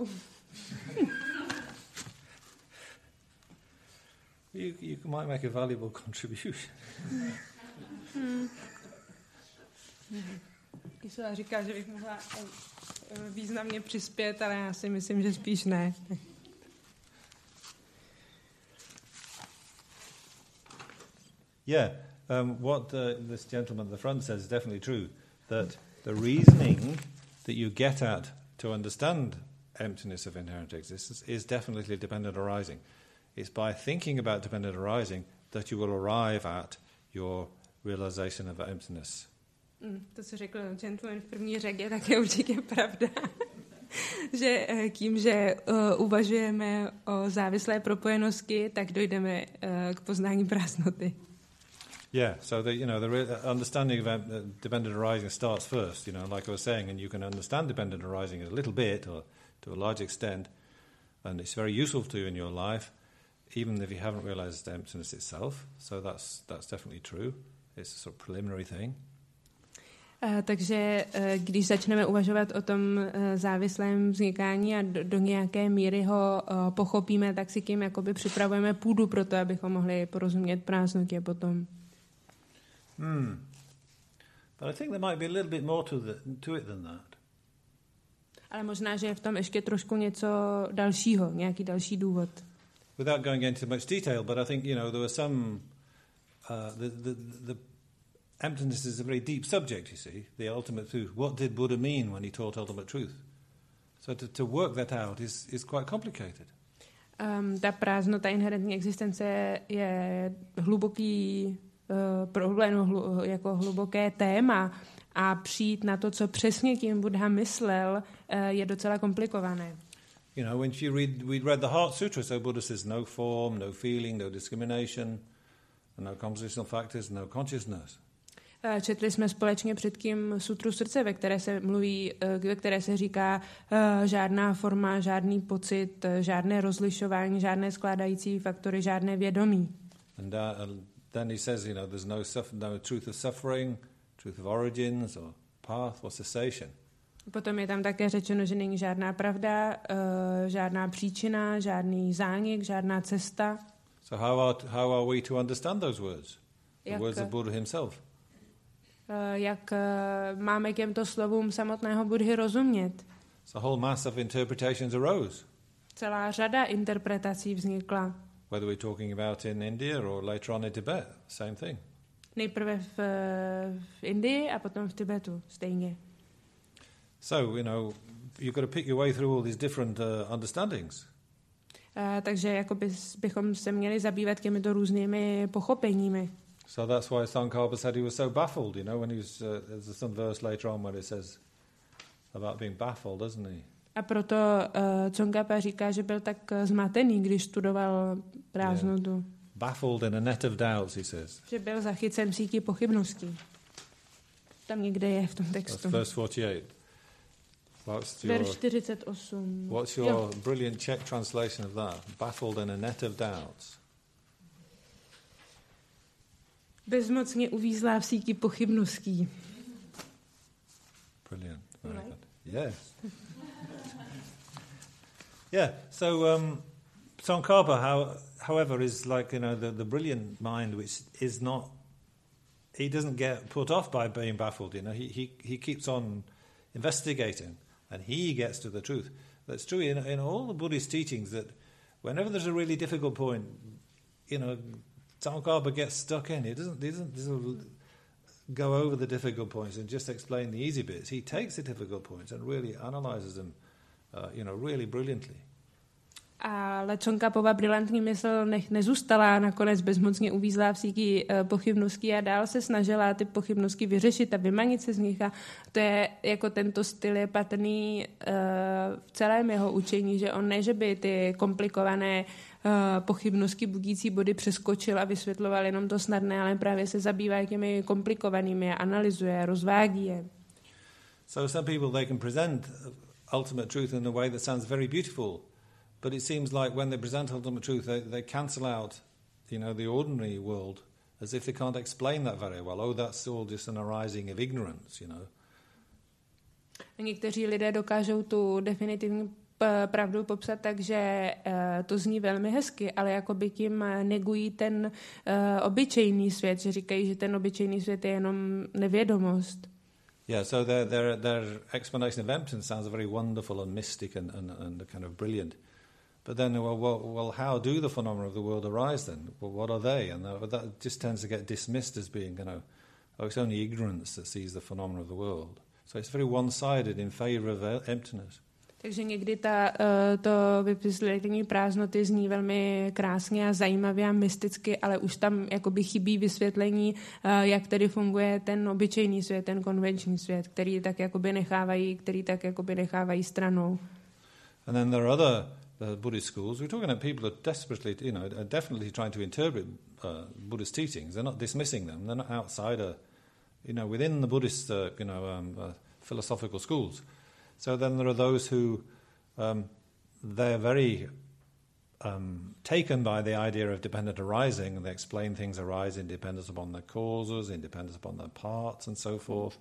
you, you might make a valuable contribution. Hmm. Gisela říká, že bych mohla významně přispět, ale já si myslím, že spíš ne. Yeah, um, what uh, this gentleman at the front says is definitely true, that the reasoning that you get at to understand emptiness of inherent existence is definitely dependent arising. It's by thinking about dependent arising that you will arrive at your realization of emptiness. Mm, to, co řekl gentleman v první řadě, tak je určitě pravda. že tím, že uh, uvažujeme o závislé propojenosti, tak dojdeme uh, k poznání prázdnoty. Yeah, so the, you know, the re- understanding of uh, dependent arising starts first, you know, like I was saying, and you can understand dependent arising a little bit or to a large extent, and it's very useful to you in your life, even if you haven't realized emptiness itself. So that's that's definitely true. It's a sort of preliminary thing. Uh, takže uh, když začneme uvažovat o tom uh, závislém vznikání a do, do nějaké míry ho uh, pochopíme, tak si tím jakoby připravujeme půdu pro to, abychom mohli porozumět prázdnotě potom. Hmm. But I think there might be a little bit more to, the, to it than that. Ale možná, že je v tom ještě trošku něco dalšího, nějaký další důvod. Without going into much detail, but I think, you know, there were some... Uh, the, the, the emptiness is a very deep subject, you see, the ultimate truth. What did Buddha mean when he taught ultimate truth? So to, to work that out is, is quite complicated. Um, ta prázdnota inherentní existence je hluboký uh, problém, hlu, jako hluboké téma a přijít na to, co přesně tím Buddha myslel, uh, je docela komplikované. You know, when you read, we read the Heart Sutra, so Buddha says no form, no feeling, no discrimination, no compositional factors, no consciousness. Četli jsme společně předtím sutru srdce, ve které se mluví, ve které se říká uh, žádná forma, žádný pocit, žádné rozlišování, žádné skládající faktory, žádné vědomí. And, uh, and then he says, you know, there's no, suf- no truth of suffering, truth of origins, or path, or cessation. Potom je tam také řečeno, že není žádná pravda, uh, žádná příčina, žádný zánik, žádná cesta. So how are, how are we to understand those words? The Jak, words of Buddha himself. Uh, jak uh, máme k těmto slovům samotného Buddhy rozumět? So a whole mass of interpretations arose. Celá řada interpretací vznikla. Whether we're talking about in India or later on in Tibet, same thing. Nejprve v, v Indii a potom v Tibetu, stejně. So, you know, you've got to pick your way through all these different uh, understandings. Uh, takže jako bys, bychom se měli zabývat těmito různými pochopeními. So that's why Tsongkhapa said he was so baffled, you know, when he was, uh, there's some verse later on where it says about being baffled, doesn't he? A proto uh, Tsongkhapa říká, že byl tak zmatený, když studoval prázdnotu. Yeah. Baffled in a net of doubts, he says. Že byl zachycen v síti pochybností. Tam někde je v tom textu. That's verse forty-eight. What's your, Verš čtyřicet osm. what's your Jo. brilliant Czech translation of that? Baffled in a net of doubts. Bezmocně uvízlá v síti pochybností. Brilliant. Very Right. good. Yes. Yeah. So um, Tsongkhapa, how, however, is like, you know, the, the brilliant mind, which is not. He doesn't get put off by being baffled. You know, he he he keeps on investigating, and he gets to the truth. That's true in in all the Buddhist teachings. That whenever there's a really difficult point, you know, Tsongkhapa gets stuck in. He doesn't he doesn't, doesn't go over the difficult points and just explain the easy bits. He takes the difficult points and really analyzes them, uh, you know, really brilliantly. Ale Tsongkhapova brilantní mysl nech nezůstala nakonec bezmocně uvízlá v síti uh, pochybností a dál se snažila ty pochybnosti vyřešit a vymanit se z nich. A to je jako tento styl je patrný uh, v celém jeho učení, že on ne, že by ty komplikované uh, pochybnosti budící body přeskočil a vysvětloval jenom to snadné, ale právě se zabývá těmi komplikovanými a analyzuje, rozvádí je. So some people, they can present ultimate truth in a way that sounds very beautiful. But it seems like when they present ultimate truth, they, they cancel out, you know, the ordinary world as if they can't explain that very well. Oh, that's all just an arising of ignorance, you know. Někteří lidé dokážou tu definitivní pravdu popsat tak, že to zní velmi hezky, ale jako by tím negují ten obyčejný svět, že říkají, že ten obyčejný svět je jenom nevědomost. Yeah, so their, their, their explanation of emptiness sounds very wonderful and mystic and, and, and kind of brilliant. But then, well, well, well, how do the phenomena of the world arise then? Well, what are they? And that just tends to get dismissed as being, you know, oh, it's only ignorance that sees the phenomena of the world. So it's very one-sided in favour of emptiness. Takže někdy ta, to vysvětlení prázdnoty zní velmi krásně a zajímavě a mysticky, ale už tam jakoby chybí vysvětlení, jak tedy funguje ten obyčejný svět, ten konvenční svět, který tak jakoby nechávají, který tak jakoby nechávají stranou. And then there are other uh, Buddhist schools. We're talking about people who are desperately, you know, are definitely trying to interpret uh, Buddhist teachings. They're not dismissing them. They're not outside, a, you know, within the Buddhist, uh, you know, um, uh, philosophical schools. So then there are those who, um, they're very um, taken by the idea of dependent arising, and they explain things arise in dependence upon their causes, in dependence upon their parts, and so forth.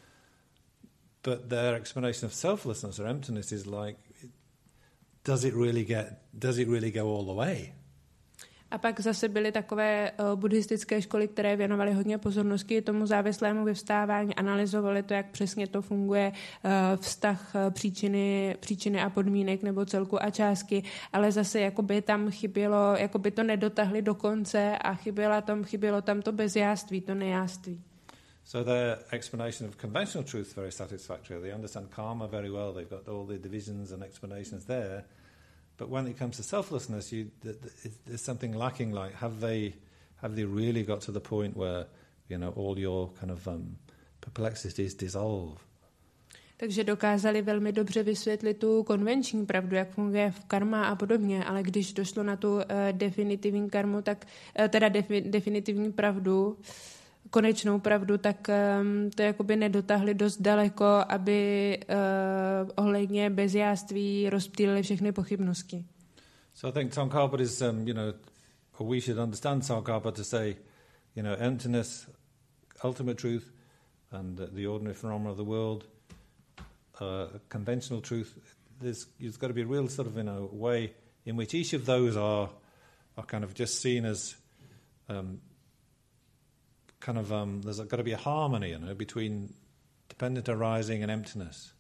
But their explanation of selflessness or emptiness is like, does it really get, does it really go all the way? A pak zase byly takové uh, buddhistické školy, které věnovaly hodně pozornosti tomu závislému vyvstávání, analyzovaly to, jak přesně to funguje, uh, vztah uh, příčiny, příčiny a podmínek nebo celku a částky, ale zase jakoby tam chybělo, jakoby to nedotahli do konce a chybělo tam, chybělo tam to bezjáství, to nejáství. So their explanation of conventional truth is very satisfactory. They understand karma very well. They've got all the divisions and explanations there. But when it comes to selflessness, you, th- th- there's something lacking. Like, have they, have they really got to the point where, you know, all your kind of um, perplexities dissolve? Takže dokázali velmi dobře vysvětlit tu konvenční pravdu, jak funguje v karma a podobně, ale když došlo na tu uh, definitivní karmu, tak uh, teda defi- definitivní pravdu, konečnou pravdu, tak um, to jakoby nedotáhli dost daleko, aby uh, ohledně bezjáství rozptýlili všechny pochybnosti. So I think Tsongkhapa is, um, you know, or we should understand Tsongkhapa to say, you know, emptiness, ultimate truth, and uh, the ordinary phenomena of the world, uh, conventional truth. There's, there's got to be a real sort of, you know, way in which each of those are are kind of just seen as um, kind of um, there's got to be a harmony, you know, between dependent arising and emptiness.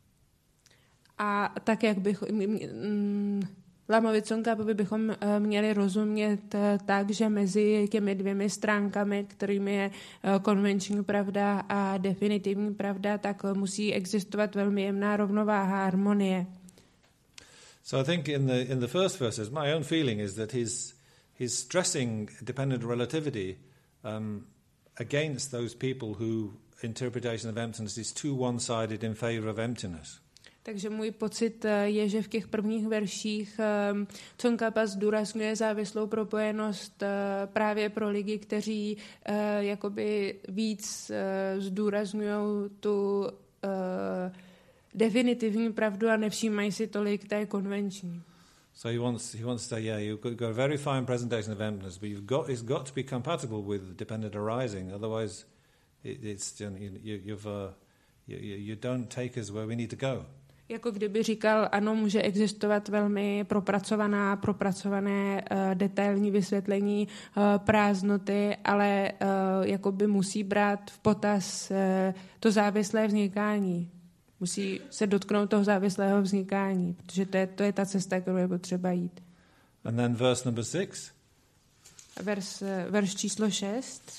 A tak, jak bych... Mm, Lamovi Tsongkhapovi bychom měli rozumět tak, že mezi těmi dvěmi stránkami, kterými je konvenční pravda a definitivní pravda, tak musí existovat velmi jemná rovnováha, harmonie. So I think in the in the first verses, my own feeling is that he's he's stressing dependent relativity um, against those people who interpretation of emptiness is too one-sided in favor of emptiness. Takže můj pocit je, že v těch prvních verších Tsongkhapa zdůrazňuje závislou propojenost právě pro lidi, kteří jakoby víc zdůrazňují tu definitivní pravdu a nevšímají si tolik té konvenční. So he wants he wants to say, yeah, you've got a very fine presentation of emptiness, but you've got it's got to be compatible with dependent arising, otherwise it, it's you, you, you've uh, you, you don't take us where we need to go. Jako kdyby říkal, ano, může existovat velmi propracovaná, propracované uh, detailní vysvětlení uh, prázdnoty, ale uh, jakoby musí brát v potaz uh, to závislé vznikání. Musí se dotknout toho závislého vznikání, protože to je, to je ta cesta, kterou je potřeba jít. And then verse number six. Vers, verš číslo šest.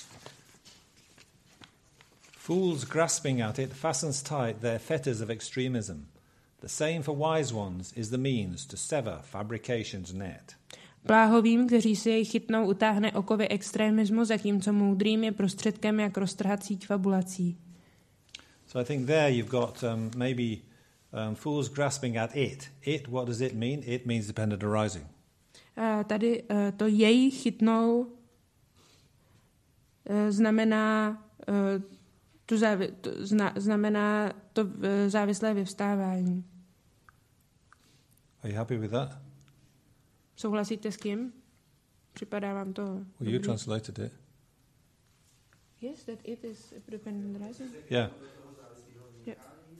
Fools grasping at it fastens tight their fetters of extremism. The same for wise ones is the means to sever fabrication's net. Bláhovým, kteří si jej chytnou, utáhne okovy extremismu, zatímco moudrým je prostředkem, jak roztrhat síť fabulací. So I think there you've got um, maybe um, fools grasping at it. It, what does it mean? It means dependent arising. Uh, tady uh, to jej chytnou uh, znamená uh, tu závi, to zna, znamená to uh, závislé vyvstávání. Are you happy with that? Souhlasíte s tím? Připadá vám to Well, dobrý? you translated it. Yes, that it is dependent arising. Yeah. Yeah.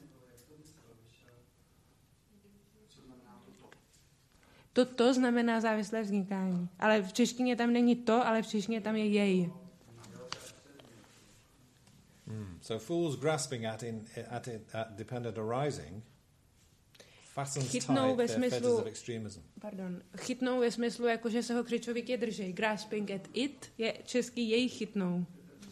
To, to znamená závislé vznikání. Ale v češtině tam není to, ale v češtině tam je jej. Mm. So fools grasping at in at it at dependent arising fastens Chytnou tight ve their smyslu- fetters of extremism. Pardon. Chytnou ve smyslu, jako že se ho křičovitě držej. Grasping at it je český jej chytnou.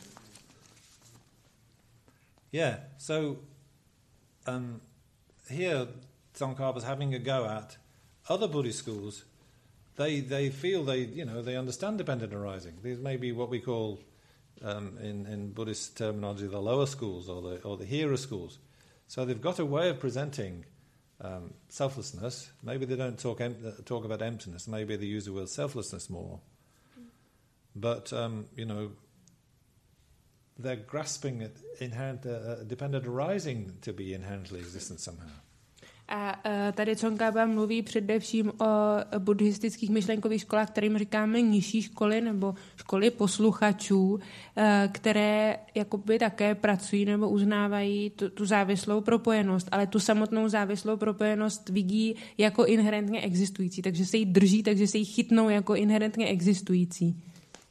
Yeah. So um, here Tsongkhapa is having a go at other Buddhist schools. They they feel they you know they understand dependent arising. These may be what we call um, in in Buddhist terminology the lower schools or the or the hero schools. So they've got a way of presenting um, selflessness. Maybe they don't talk em- talk about emptiness. Maybe they use the word selflessness more. But um, you know. They're grasping at inherent, uh, dependent arising to be inherently existent somehow. A uh, tady Tsongkhapa mluví především o buddhistických myšlenkových školách, kterým říkáme nižší školy nebo školy posluchačů, uh, které jakoby také pracují nebo uznávají tu, tu závislou propojenost, ale tu samotnou závislou propojenost vidí jako inherentně existující, takže se jí drží, takže se jí chytnou jako inherentně existující.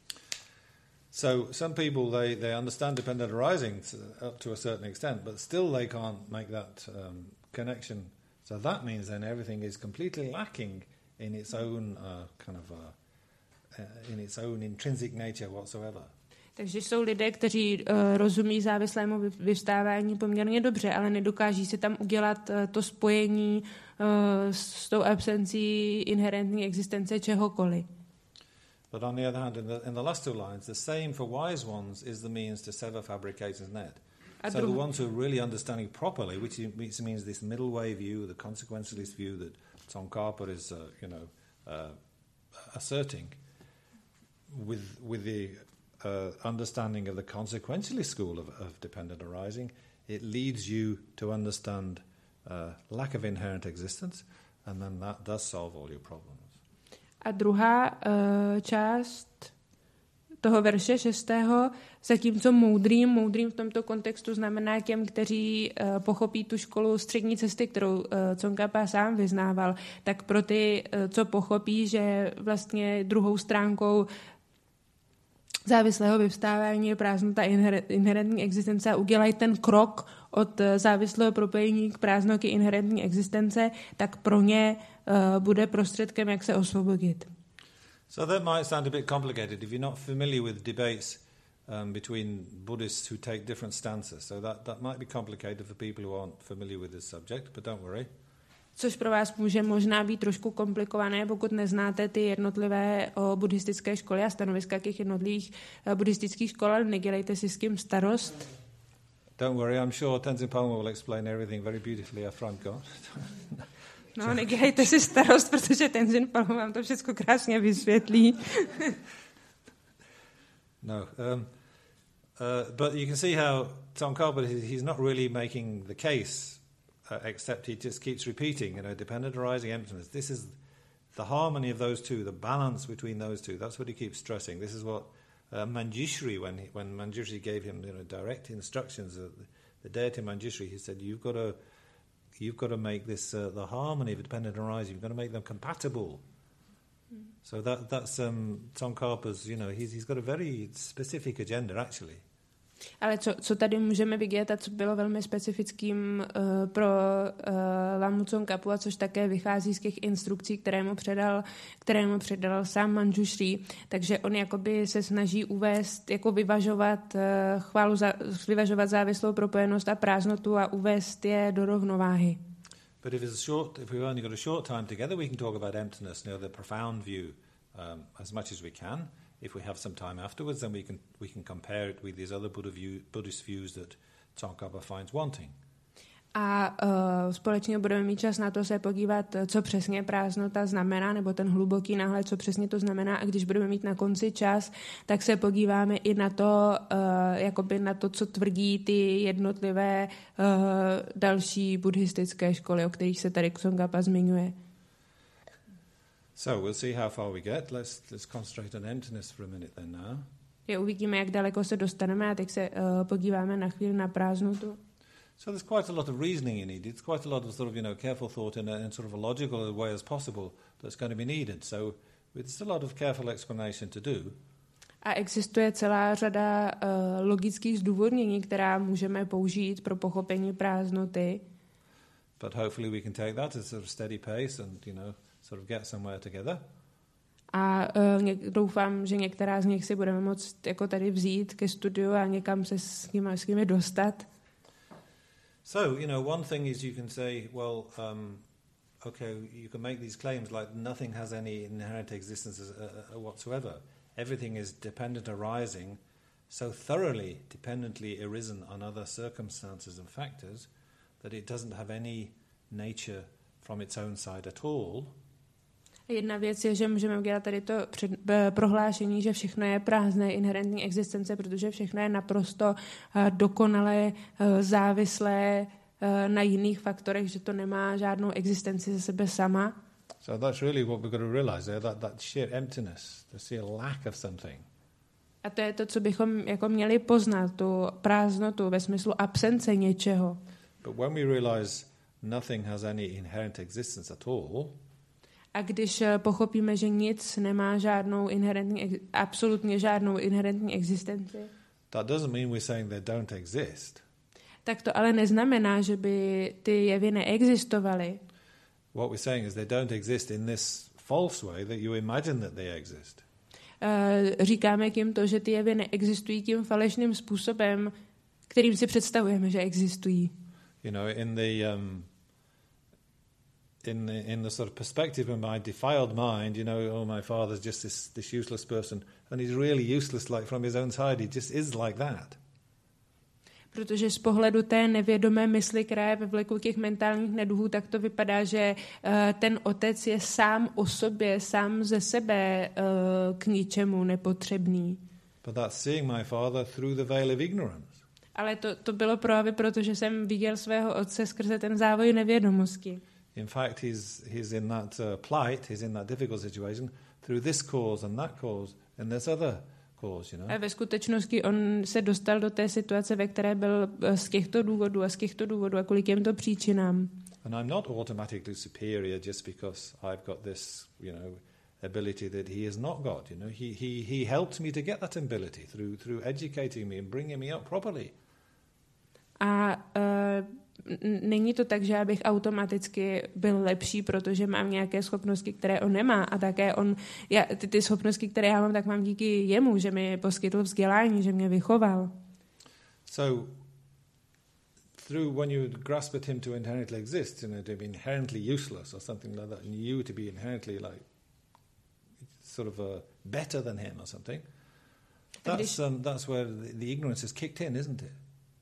So some people, they, they understand dependent arising up to a certain extent, but still they can't make that um, connection. So that means then everything is completely lacking in its own uh, kind of uh, uh, in its own intrinsic nature whatsoever. Takže jsou lidé, kteří uh, rozumí závislému vyvstávání poměrně dobře, ale nedokáží si tam udělat uh, to spojení uh, s tou absencí inherentní existence čehokoliv. But on the other hand, in the, in the last two lines, the same for wise ones is the means to sever fabricator's net. A So druh- the ones who are really understanding properly, which, is, which means this middle way view, the consequentialist view that Tsongkhapa is, uh, you know, uh, asserting, with with the uh, understanding of the consequentialist school of, of dependent arising, it leads you to understand uh, lack of inherent existence, and then that does solve all your problems. A druhá uh, část toho verše šestého, zatímco moudrým, moudrým v tomto kontextu znamená těm, kteří uh, pochopí tu školu střední cesty, kterou uh, Tsongkhapa sám vyznával, tak pro ty, uh, co pochopí, že vlastně druhou stránkou závislého vyvstávání je prázdnota inherentní existence a udělají ten krok od závislého propojení k prázdnotě inherentní existence, tak pro ně uh, bude prostředkem, jak se osvobodit. So that might sound a bit complicated if you're not familiar with debates um, between Buddhists who take different stances. So that, that might be complicated for people who aren't familiar with this subject, but don't worry. Což pro vás může možná být trošku komplikované, pokud neznáte ty jednotlivé o, buddhistické školy a stanoviska těch jednotlivých o, buddhistických škol, ale nedělejte si s tím starost. Don't worry, I'm sure Tenzin Palmo will explain everything very beautifully up front. Go on. No, nedělejte si starost, protože Tenzin Palmo vám to všechno krásně vysvětlí. No, um, uh, but you can see how Tsongkhapa, he's not really making the case, uh, except he just keeps repeating, you know, dependent arising emptiness. This is the harmony of those two, the balance between those two. That's what he keeps stressing. This is what uh, Manjushri, when he, when Manjushri gave him, you know, direct instructions, uh, the, the deity Manjushri, he said, you've got to, you've got to make this uh, the harmony of dependent arising. You've got to make them compatible. Mm. So that that's um, Tsongkhapa's, you know, he's he's got a very specific agenda actually. Ale co, co tady můžeme vidět a co bylo velmi specifickým uh, pro uh, Lamu Tsongkhapu a což také vychází z těch instrukcí, které mu předal, které mu předal sám Manjushri, takže on jakoby se snaží uvést, jako vyvažovat uh, chválu, za, vyvažovat závislou propojenost a prázdnotu a uvést je do rovnováhy. But if it's short, if we've only got a short time together, we can talk about emptiness, you know, the profound view, um, as much as we can. If we have some time afterwards, then we can we can compare it with these other Buddha view, Buddhist views that Tsongkhapa finds wanting. A uh, společně budeme mít čas na to se podívat, co přesně prázdnota znamená, nebo ten hluboký náhled, co přesně to znamená. A když budeme mít na konci čas, tak se podíváme i na to, uh, jakoby na to, co tvrdí ty jednotlivé uh, další buddhistické školy, o kterých se tady Tsongkhapa zmiňuje. So we'll see how far we get. Let's let's concentrate on emptiness for a minute then now. Je, uvidíme, jak daleko se dostaneme a teď se uh, podíváme na chvíli na prázdnotu. So there's quite a lot of reasoning in it. It's quite a lot of sort of, you know, careful thought in, a, in sort of a logical way as possible that's going to be needed. So it's a lot of careful explanation to do. A existuje celá řada uh, logických zdůvodnění, která můžeme použít pro pochopení prázdnoty. But hopefully we can take that at a sort of steady pace and, you know, sort of get somewhere together. A uh, něk, doufám, že některá z nich si budeme moct jako tady vzít ke studiu a někam se s nimi, s nimi dostat. So, you know, one thing is you can say, well, um, okay, you can make these claims like nothing has any inherent existence as, uh, uh, whatsoever. Everything is dependent arising, so thoroughly dependently arisen on other circumstances and factors that it doesn't have any nature from its own side at all. Jedna věc je, že můžeme udělat tady to před, b, prohlášení, že všechno je prázdné inherentní existence, protože všechno je naprosto uh, dokonale uh, závislé uh, na jiných faktorech, že to nemá žádnou existenci ze sebe sama. So that's really what we've got to realize there, that, that sheer emptiness, the sheer lack of something. A to je to, co bychom jako měli poznat, tu prázdnotu ve smyslu absence něčeho. But when we realize nothing has any inherent existence at all, a když pochopíme, že nic nemá žádnou inherentní, absolutně žádnou inherentní existenci, that doesn't mean we're saying they don't exist. Tak to ale neznamená, že by ty jevy neexistovaly. What we're saying is they don't exist in this false way that you imagine that they exist. říkáme tím to, že ty jevy neexistují tím falešným způsobem, kterým si představujeme, že existují. You know, in the um, in the in the sort of perspective of my defiled mind, you know, oh, my father's just this this useless person, and he's really useless, like from his own side. He just is like that. Protože z pohledu té nevědomé mysli, která je ve vleku těch mentálních neduhů, tak to vypadá, že uh, ten otec je sám o sobě, sám ze sebe uh, k ničemu nepotřebný. But that's seeing my father through the veil of ignorance. Ale to, to bylo právě proto, že jsem viděl svého otce skrze ten závoj nevědomosti. In fact, he's he's in that uh, plight, he's in that difficult situation through this cause and that cause and this other cause, you know. A ve skutečnosti on se dostal do té situace, ve které byl z těchto důvodů a z těchto důvodů a kvůli těmto příčinám. And I'm not automatically superior just because I've got this, you know, ability that he has not got. You know, he he he helped me to get that ability through through educating me and bringing me up properly. A uh, není to tak, že já bych automaticky byl lepší, protože mám nějaké schopnosti, které on nemá. A také on, já, ty, ty schopnosti, které já mám, tak mám díky jemu, že mi poskytl vzdělání, že mě vychoval. So, through when you grasped him to inherently exist, you know, to be inherently useless or something like that, and you to be inherently like sort of uh, better than him or something, that's um, that's where the, the ignorance is kicked in, isn't it?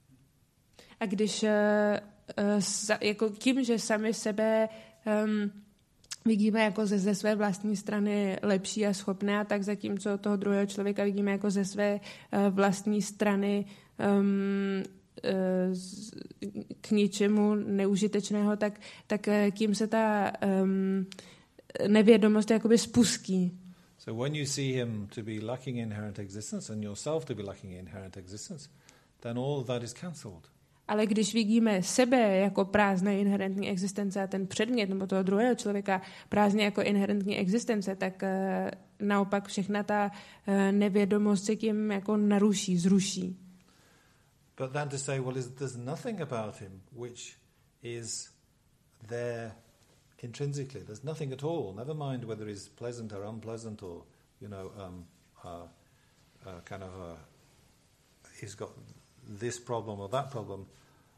A když uh, uh, jako tím, že sami sebe um, vidíme jako ze, ze své vlastní strany lepší a schopné, a tak zatímco toho druhého člověka vidíme jako ze své uh, vlastní strany um, uh, z, k ničemu neužitečného, tak, tak uh, tím se ta um, nevědomost jakoby spustí. So when you see him to be lacking inherent existence and yourself to be lacking inherent existence, then all of that is cancelled. Ale když vidíme sebe jako prázdné inherentní existence a ten předmět nebo toho druhého člověka prázdně jako inherentní existence, tak uh, naopak všechna ta uh, nevědomost se tím jako naruší, zruší. But then to say, well, is, there's nothing about him which is there intrinsically. There's nothing at all. Never mind whether he's pleasant or unpleasant or, you know, um, uh, uh, kind of a, he's got this problem or that problem,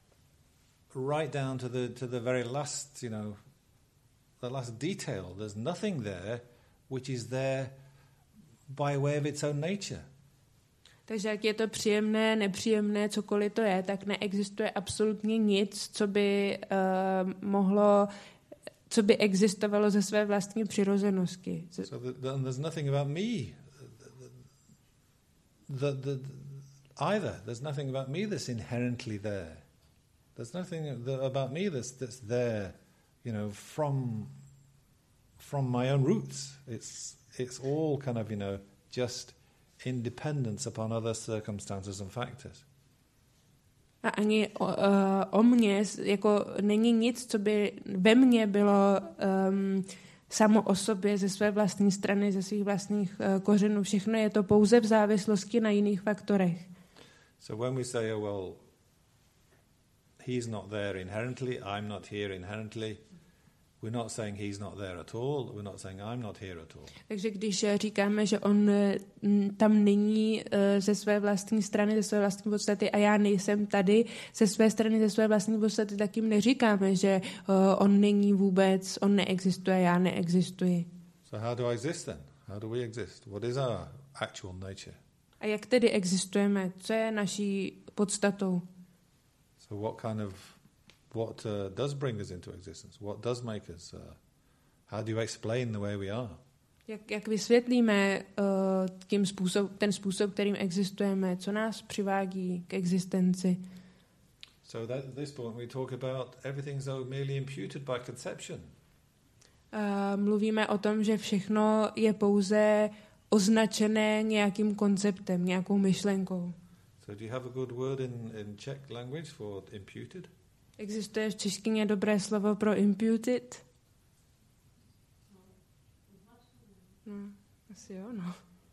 right down to the to the very last, you know, the last detail. There's nothing there which is there by way of its own nature. Takže jak je to příjemné, nepříjemné, cokoliv to je, tak neexistuje absolutně nic, co by uh, mohlo, co by existovalo ze své vlastní přirozenosti. So the, the, there's nothing about me. The, the, the, either. There's nothing about me that's inherently there. There's nothing that, about me that's that's there, you know, from from my own roots. It's it's all kind of, you know, just independence upon other circumstances and factors. A ani o, uh, o mně, jako není nic, co by ve mně bylo um, samo o sobě, ze své vlastní strany, ze svých vlastních uh, kořenů. Všechno je to pouze v závislosti na jiných faktorech. So when we say, oh, well, he's not there inherently, I'm not here inherently, we're not saying he's not there at all, we're not saying I'm not here at all. Takže když říkáme, že on tam není ze své vlastní strany, ze své vlastní podstaty a já nejsem tady ze své strany, ze své vlastní podstaty, tak jim neříkáme, že on není vůbec, on neexistuje, já neexistuji. So how do I exist then? How do we exist? What is our actual nature? A jak tedy existujeme? Co je naší podstatou? So what kind of, what uh, does bring us into existence? What does make us, uh, how do you explain the way we are? Jak, jak vysvětlíme uh, tím způsob, ten způsob, kterým existujeme? Co nás přivádí k existenci? So that, at this point we talk about everything so merely imputed by conception. Uh, mluvíme o tom, že všechno je pouze označené nějakým konceptem, nějakou myšlenkou. So do you have a good word in, in Czech language for imputed? Existuje v češtině dobré slovo pro imputed? No, asi jo, no.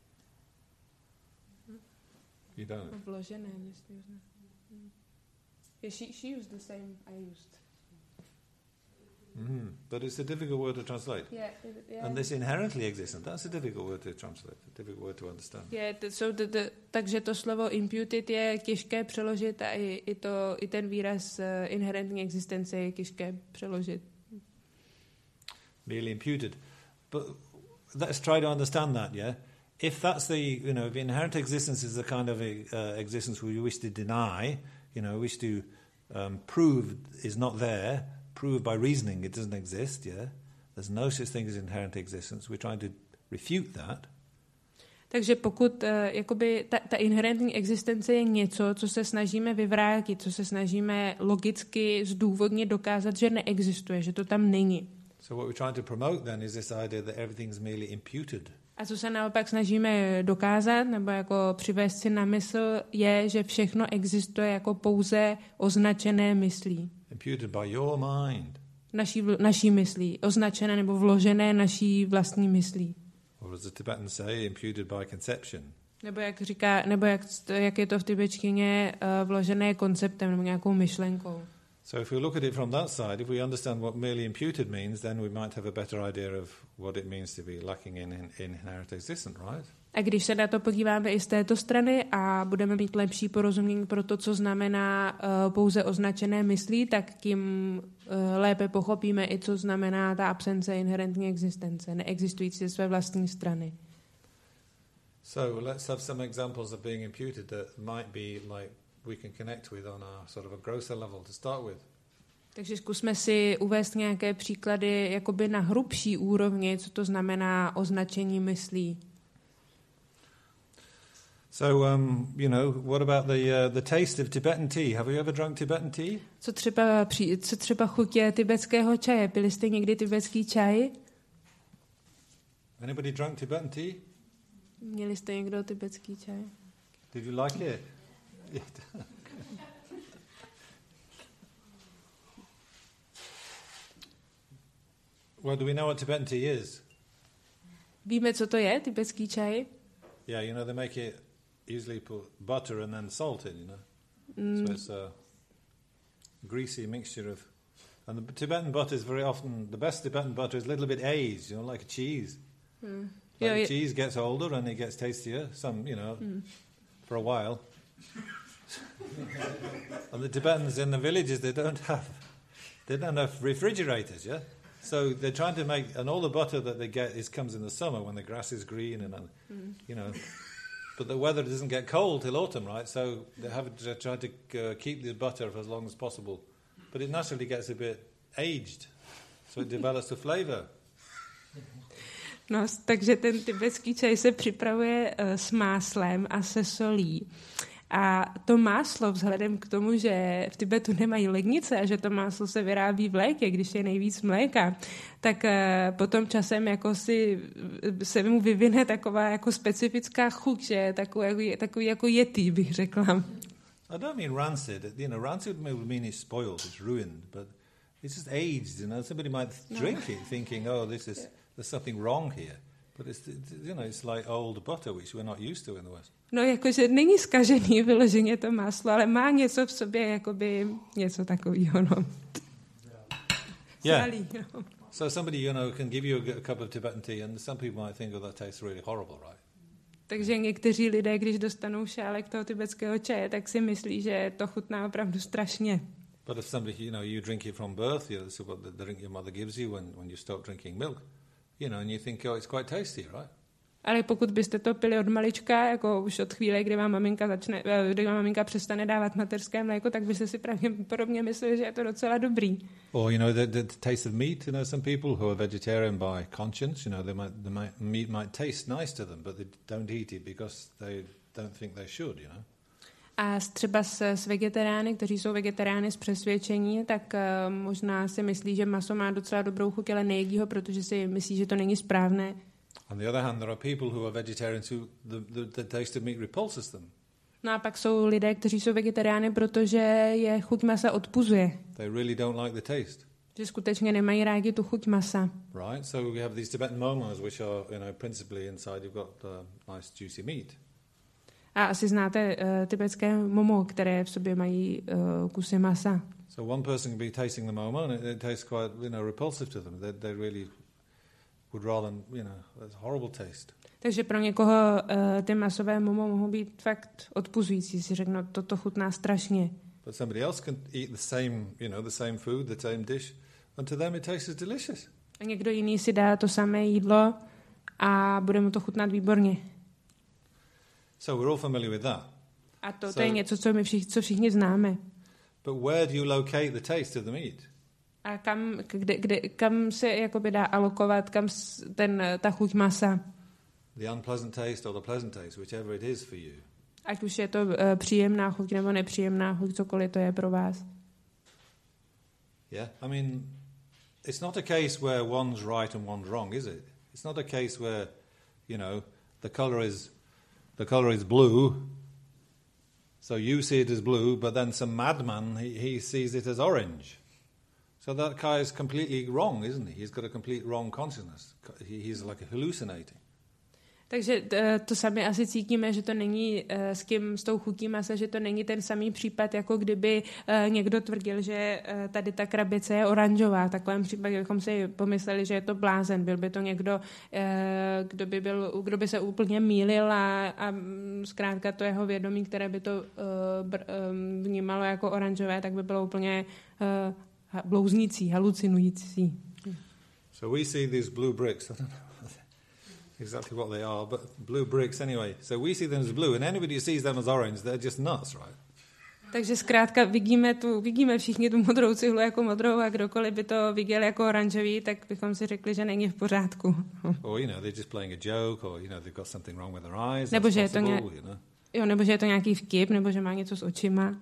You don't. Vložené, myslím. Yeah, she, she used the same I used. Mm. But it's a difficult word to translate. Je, je, And this inherently existent, that's a difficult word to translate, a difficult word to understand. je, to jsou to, to, takže to slovo imputed je těžké přeložit a i, i, to, i ten výraz uh, inherentní existence je těžké přeložit. Merely imputed. But let's try to understand that, yeah? If that's the, you know, if inherent existence is the kind of uh, existence we wish to deny, you know, wish to um, prove is not there, prove by reasoning it doesn't exist, yeah? There's no such thing as inherent existence. We're trying to refute that. Takže pokud uh, jakoby ta, ta inherentní existence je něco, co se snažíme vyvrátit, co se snažíme logicky zdůvodnit, dokázat, že neexistuje, že to tam není. So what we're trying to promote then is this idea that everything's merely imputed. A co se naopak snažíme dokázat, nebo jako přivést si na mysl, je, že všechno existuje jako pouze označené myslí. Imputed by your mind. Naší, naší myslí. Označené nebo vložené naší vlastní myslí. Or as the Tibetans say, imputed by conception. Nebo jak říká, nebo jak, jak je to v tibetštině uh, vložené konceptem nebo nějakou myšlenkou. So if we look at it from that side, if we understand what merely imputed means, then we might have a better idea of what it means to be lacking in, in, in inherent existence, right? A když se na to podíváme i z této strany a budeme mít lepší porozumění pro to, co znamená uh, pouze označené myslí, tak tím uh, lépe pochopíme i, co znamená ta absence inherentní existence, neexistující ze své vlastní strany. So let's have some examples of being imputed that might be like we can connect with on a sort of a grosser level to start with. Takže zkusme si uvést nějaké příklady jakoby na hrubší úrovni, co to znamená označení myslí. So, um, you know, what about the uh, the taste of Tibetan tea? Have you ever drunk Tibetan tea? Co třeba, co třeba chutě tibetského čaje? Pili jste někdy tibetský čaj? Anybody drunk Tibetan tea? Měli jste někdo tibetský čaj? Did you like it? Well, do we know what Tibetan tea is? Víme, co to je, tibetský čaj? Yeah, you know, they make it, usually put butter and then salt in, you know. Mm. So it's a greasy mixture of... And the Tibetan butter is very often... The best Tibetan butter is a little bit aged, you know, like a cheese. Mm. Like Jo, the je, cheese gets older and it gets tastier, some, you know, mm. for a while. And the Tibetans in the villages, they don't have... They don't have refrigerators, yeah? So they're trying to make... And all the butter that they get is comes in the summer when the grass is green and, mm. you know... But the weather doesn't get cold till autumn, right? So they have to try to uh, keep the butter for as long as possible. But it naturally gets a bit aged, so it develops a flavour. No, takže ten tibetský čaj se připravuje uh, s máslem a se solí. A to máslo, vzhledem k tomu, že v Tibetu nemají lednice a že to máslo se vyrábí v létě, když je nejvíc mléka, tak uh, potom časem jako si se mu vyvine taková jako specifická chuť, že je takový, takový jako jetý, bych řekla. I don't mean rancid. You know, rancid would mean it's spoiled, it's ruined, but it's just aged. You know, somebody might drink it thinking, oh, this is there's something wrong here. But it's, you know, it's like old butter, which we're not used to in the West. No, jakože není zkažený vyloženě to máslo, ale má něco v sobě, jakoby něco takového, no. Yeah. Zalí, no. So somebody, you know, can give you a, a cup of Tibetan tea, and some people might think, oh, that tastes really horrible, right? Takže někteří lidé, když dostanou šálek toho tibetského čaje, tak si myslí, že to chutná opravdu strašně. But if somebody, you know, you drink it from birth, you know, that's what the drink your mother gives you when, when you stop drinking milk, you know, and you think, oh, it's quite tasty, right? Ale pokud byste to pili od malička, jako už od chvíle, kdy vám maminka začne, kdy vám maminka přestane dávat mateřské mléko, tak byste si pravděpodobně mysleli, že je to docela dobrý. Or, you know, the, the taste of meat, you know, some people who are vegetarian by conscience, you know, they might, the meat might taste nice to them, but they don't eat it because they don't think they should, you know. A třeba s, s vegetariány, kteří jsou vegetariány z přesvědčení, tak uh, možná si myslí, že maso má docela dobrou chuť, ale nejedí ho, protože si myslí, že to není správné. On the other hand, there are people who are vegetarians who the, the, the taste of meat repulses them. No a pak jsou lidé, kteří jsou vegetariány, protože je chuť masa odpuzuje. They really don't like the taste. Že skutečně nemají rádi tu chuť masa. Right, so we have these Tibetan momos, which are, you know, principally inside you've got uh, nice juicy meat. A asi znáte uh, tibetské momo, které v sobě mají uh, kusy masa. So one person can be tasting the momo and it, it tastes quite, you know, repulsive to them. They, they really would rather, you know, that's a horrible taste. Takže pro někoho uh, ty masové momo mohou být fakt odpuzující, si řeknou, toto chutná strašně. But somebody else can eat the same, you know, the same food, the same dish, and to them it tastes delicious. A někdo jiný si dá to samé jídlo a bude mu to chutnat výborně. So we're all familiar with that. A to, So- to je něco, co my všichni, co všichni známe. But where do you locate the taste of the meat? A kam, kde, kde, kam se jakoby dá alokovat, kam s- ten, ta chuť masa? The unpleasant taste or the pleasant taste, whichever it is for you. Ať už je to uh, příjemná chuť nebo nepříjemná chuť, cokoliv to je pro vás. Yeah? I mean, it's not a case where one's right and one's wrong, is it? It's not a case where, you know, the colour is the colour is blue, so you see it as blue, but then some madman, he, he sees it as orange. So that guy is completely wrong, isn't he? He's got a complete wrong consciousness. He, he's like hallucinating. Takže t- to sami asi cítíme, že to není uh, s tím, s tou chutí masa, že to není ten samý případ, jako kdyby uh, někdo tvrdil, že uh, tady ta krabice je oranžová. V takovém případě bychom si pomysleli, že je to blázen. Byl by to někdo, uh, kdo, by byl, kdo by se úplně mýlil a, a mm, zkrátka to jeho vědomí, které by to uh, br, um, vnímalo jako oranžové, tak by bylo úplně uh, ha- blouznící, halucinující. So we see these blue bricks. I don't know exactly what they are, but blue bricks anyway. So we see them as blue, and anybody who sees them as orange, they're just nuts, right? Takže zkrátka vidíme, tu, vidíme všichni tu modrou cihlu jako modrou a kdokoliv by to viděl jako oranžový, tak bychom si řekli, že není v pořádku. Or, you know, they're just playing a joke, or, you know, they've got something wrong with their eyes. Nebo That's že je to possible, nějak- you know. Jo, nebo že je to nějaký vtip, nebo že má něco s očima.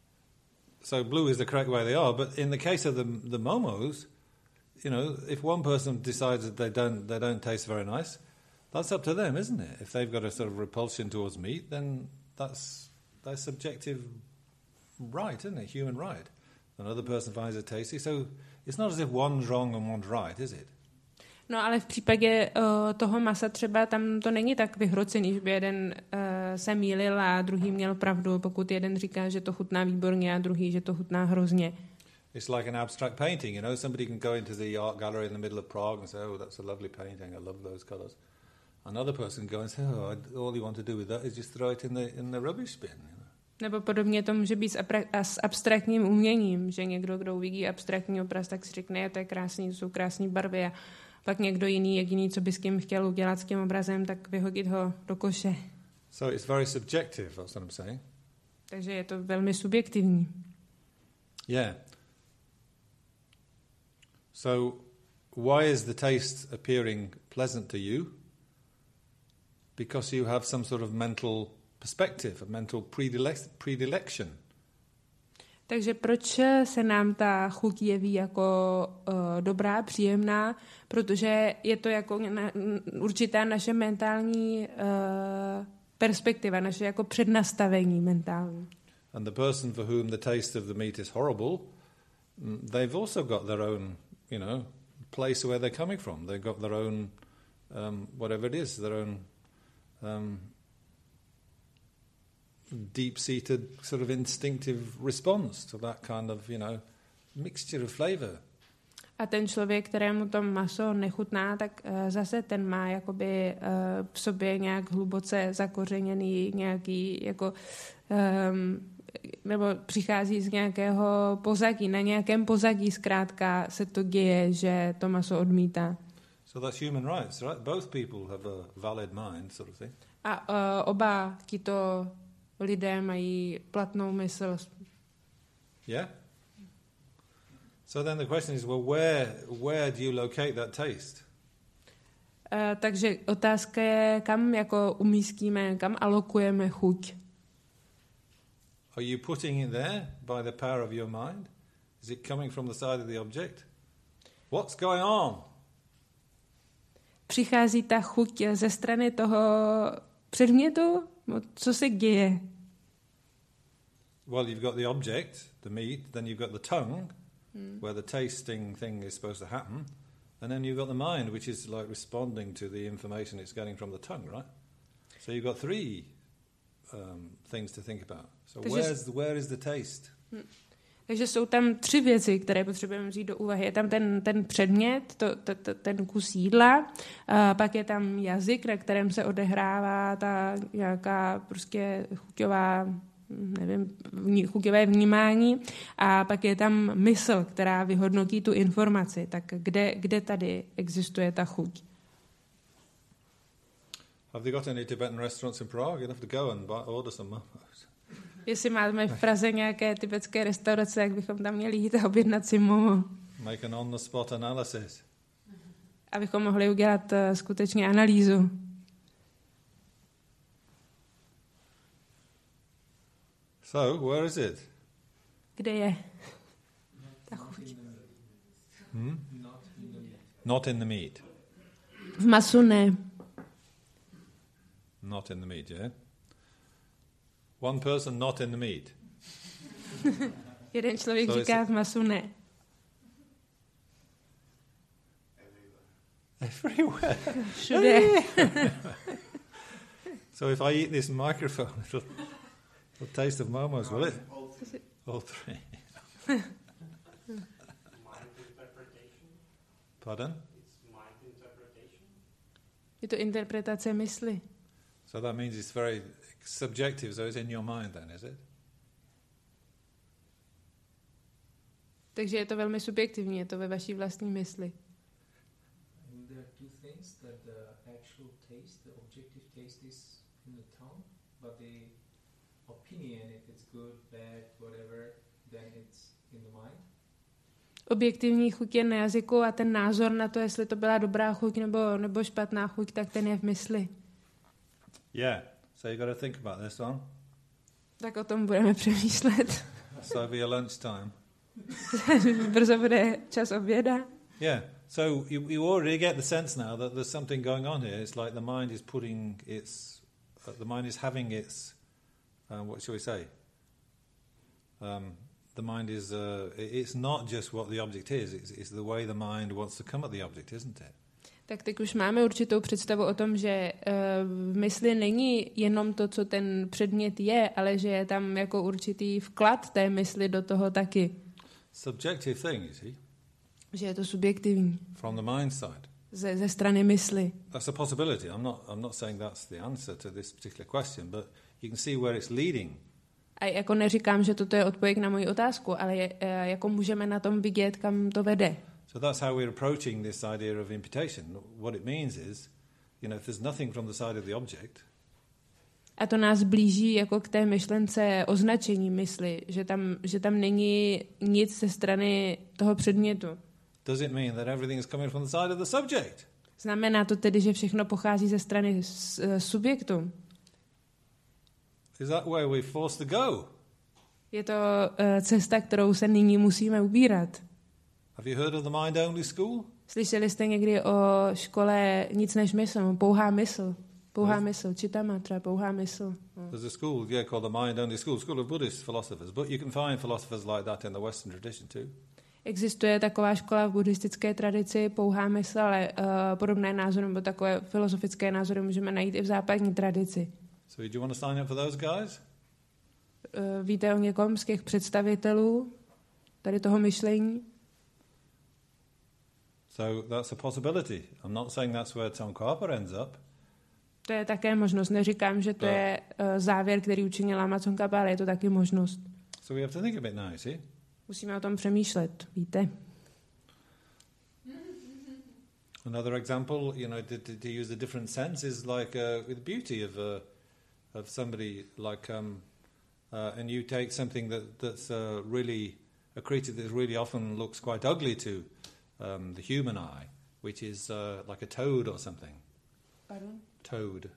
So blue is the correct way they are, but in the case of the the momos, you know, if one person decides that they don't they don't taste very nice, that's up to them, isn't it? If they've got a sort of repulsion towards meat, then that's their subjective right, isn't it? Human right. Another person finds it tasty, so it's not as if one's wrong and one's right, is it? No ale v případě uh, toho masa třeba tam to není tak vyhrocený, že by jeden uh, se mýlil a druhý měl pravdu, pokud jeden říká, že to chutná výborně a druhý, že to chutná hrozně. It's like an abstract painting, you know. Somebody can go into the art gallery in the middle of Prague and say, "Oh, that's a lovely painting. I love those colours." Another person can go and say, "Oh, I, all you want to do with that is just throw it in the in the rubbish bin." You know? Nebo podobně to může být s, apra- a s abstraktním uměním, že někdo, kdo uvidí abstraktní obraz, tak si řekne, to je krásný, to jsou krásné barvy a pak někdo jiný, jediný, co by s tím chtěl udělat s tím obrazem, tak vyhodit ho do koše. So it's very subjective. That's what I'm saying. Takže je to velmi subjektivní. Yeah. So, why is the taste appearing pleasant to you? Because you have some sort of mental perspective, a mental predilec- predilection. Takže proč se nám ta chuť jeví jako uh, dobrá, příjemná? Protože je to jako na, určitá naše mentální uh, perspektiva, naše jako přednastavení mentální. And the person for whom the taste of the meat is horrible, mm, they've also got their own, you know, place where they're coming from. They've got their own, um, whatever it is, their own um, deep-seated sort of instinctive response to that kind of, you know, mixture of flavour. A ten člověk, kterému to maso nechutná, tak uh, zase ten má jakoby uh, v sobě nějak hluboce zakořeněný nějaký jako um, nebo přichází z nějakého pozadí, na nějakém pozadí zkrátka se to děje, že to maso odmítá. So that's human rights, right? Both people have a valid mind, sort of thing. A uh, oba tito lidé mají platnou mysl. Yeah? So then the question is, well, where where do you locate that taste? Uh, takže otázka je, kam jako umístíme, kam alokujeme chuť. Are you putting it there by the power of your mind? Is it coming from the side of the object? What's going on? Přichází ta chuť ze strany toho předmětu? Co se děje? Well, you've got the object, the meat, then you've got the tongue, mm. where the tasting thing is supposed to happen, and then you've got the mind, which is like responding to the information it's getting from the tongue, right? So you've got three um, things to think about. So Takže where's the, where is the taste? Hmm. Takže jsou tam tři věci, které potřebujeme vzít do úvahy. Je tam ten, ten předmět, to, to, to, ten kus jídla, a pak je tam jazyk, na kterém se odehrává ta nějaká prostě chuťová, nevím, vní, chuťové vnímání, a pak je tam mysl, která vyhodnotí tu informaci. Tak kde, kde tady existuje ta chuť? Have they got any Tibetan restaurants in Prague? You'll have to go and buy, order some momos. Jestli máme v Praze nějaké tibetské restaurace, jak bychom tam měli jít a objednat si momo. Make an on-the-spot analysis. Abychom mohli udělat uh, skutečně analýzu. So, where is it? Kde je ta chuť? Hmm? Not in the meat. V masu ne. Not in the meat, yeah? One person not in the meat. Jeden člověk So říká is v masu ne. Everywhere. Všude. So if I eat this microphone, it'll, it'll taste of momos, will it? All three. All three. Mind interpretation. Pardon? It's mind interpretation. Je to interpretace mysli. So that means it's very subjective, so it's in your mind then, is it? Takže je to velmi subjektivní, je to ve vaší vlastní mysli. And there are two things, that the actual taste, the objective taste is in the tongue, but the opinion, if it's good, bad, whatever, then it's in the mind. Objektivní chuť je na jazyku a ten názor na to, jestli to byla dobrá chuť nebo, nebo špatná chuť, tak ten je v mysli. Yeah. So you've got to think about this one. Tak o tom budeme přemýšlet. So it'll be a lunchtime. Brzo bude čas oběda. Yeah. So you, you already get the sense now that there's something going on here. It's like the mind is putting its, uh, the mind is having its, uh, what shall we say? Um, the mind is, uh, it's not just what the object is, it's, it's the way the mind wants to come at the object, isn't it? Tak teď už máme určitou představu o tom, že uh, v mysli není jenom to, co ten předmět je, ale že je tam jako určitý vklad té mysli do toho taky. Subjective thing, you see, Že je to subjektivní. from the mind side. Ze, ze strany mysli. That's a possibility. I'm not, I'm not saying that's the answer to this particular question, but you can see where it's leading. A jako neříkám, že toto je odpověď na moji otázku, ale je, uh, jako můžeme na tom vidět, kam to vede. So that's how we're approaching this idea of imputation. What it means is, you know, if there's nothing from the side of the object, A to nás blíží jako k té myšlence označení mysli, že tam, že tam není nic ze strany toho předmětu. does it mean that everything is coming from the side of the subject? Znamená to tedy, že všechno pochází ze strany s, uh, subjektu. Is that where we're forced to go? Je to uh, cesta, kterou se nyní musíme ubírat. Have you heard of the mind-only school? Slyšeli jste někdy o škole nic než mysl, pouhá mysl. Pouhá Yes. mysl, čitama třeba pouhá mysl. No. There's a school, yeah, called the mind-only school, school of Buddhist philosophers. But you can find philosophers like that in the Western tradition too. Existuje taková škola v buddhistické tradici, pouhá mysl, ale uh, podobné názory nebo takové filozofické názory můžeme najít i v západní tradici. So do you want to sign up for those guys? Uh, víte o někom z těch představitelů tady toho myšlení? So that's a possibility. I'm not saying that's where Tsongkhapa ends up. To je také možnost. Neříkám, že to To- je uh, závěr, který učinil Lama Tsongkhapa, ale je to taky možnost. So we have to think a bit now, you see? Musíme o tom přemýšlet, víte? Another example, you know, to, to, to use a different sense is like uh, with beauty of uh, of somebody like, um, uh, and you take something that that's uh, really a creature that really often looks quite ugly to um, the human eye, which is uh, like a toad or something. Pardon? Toad.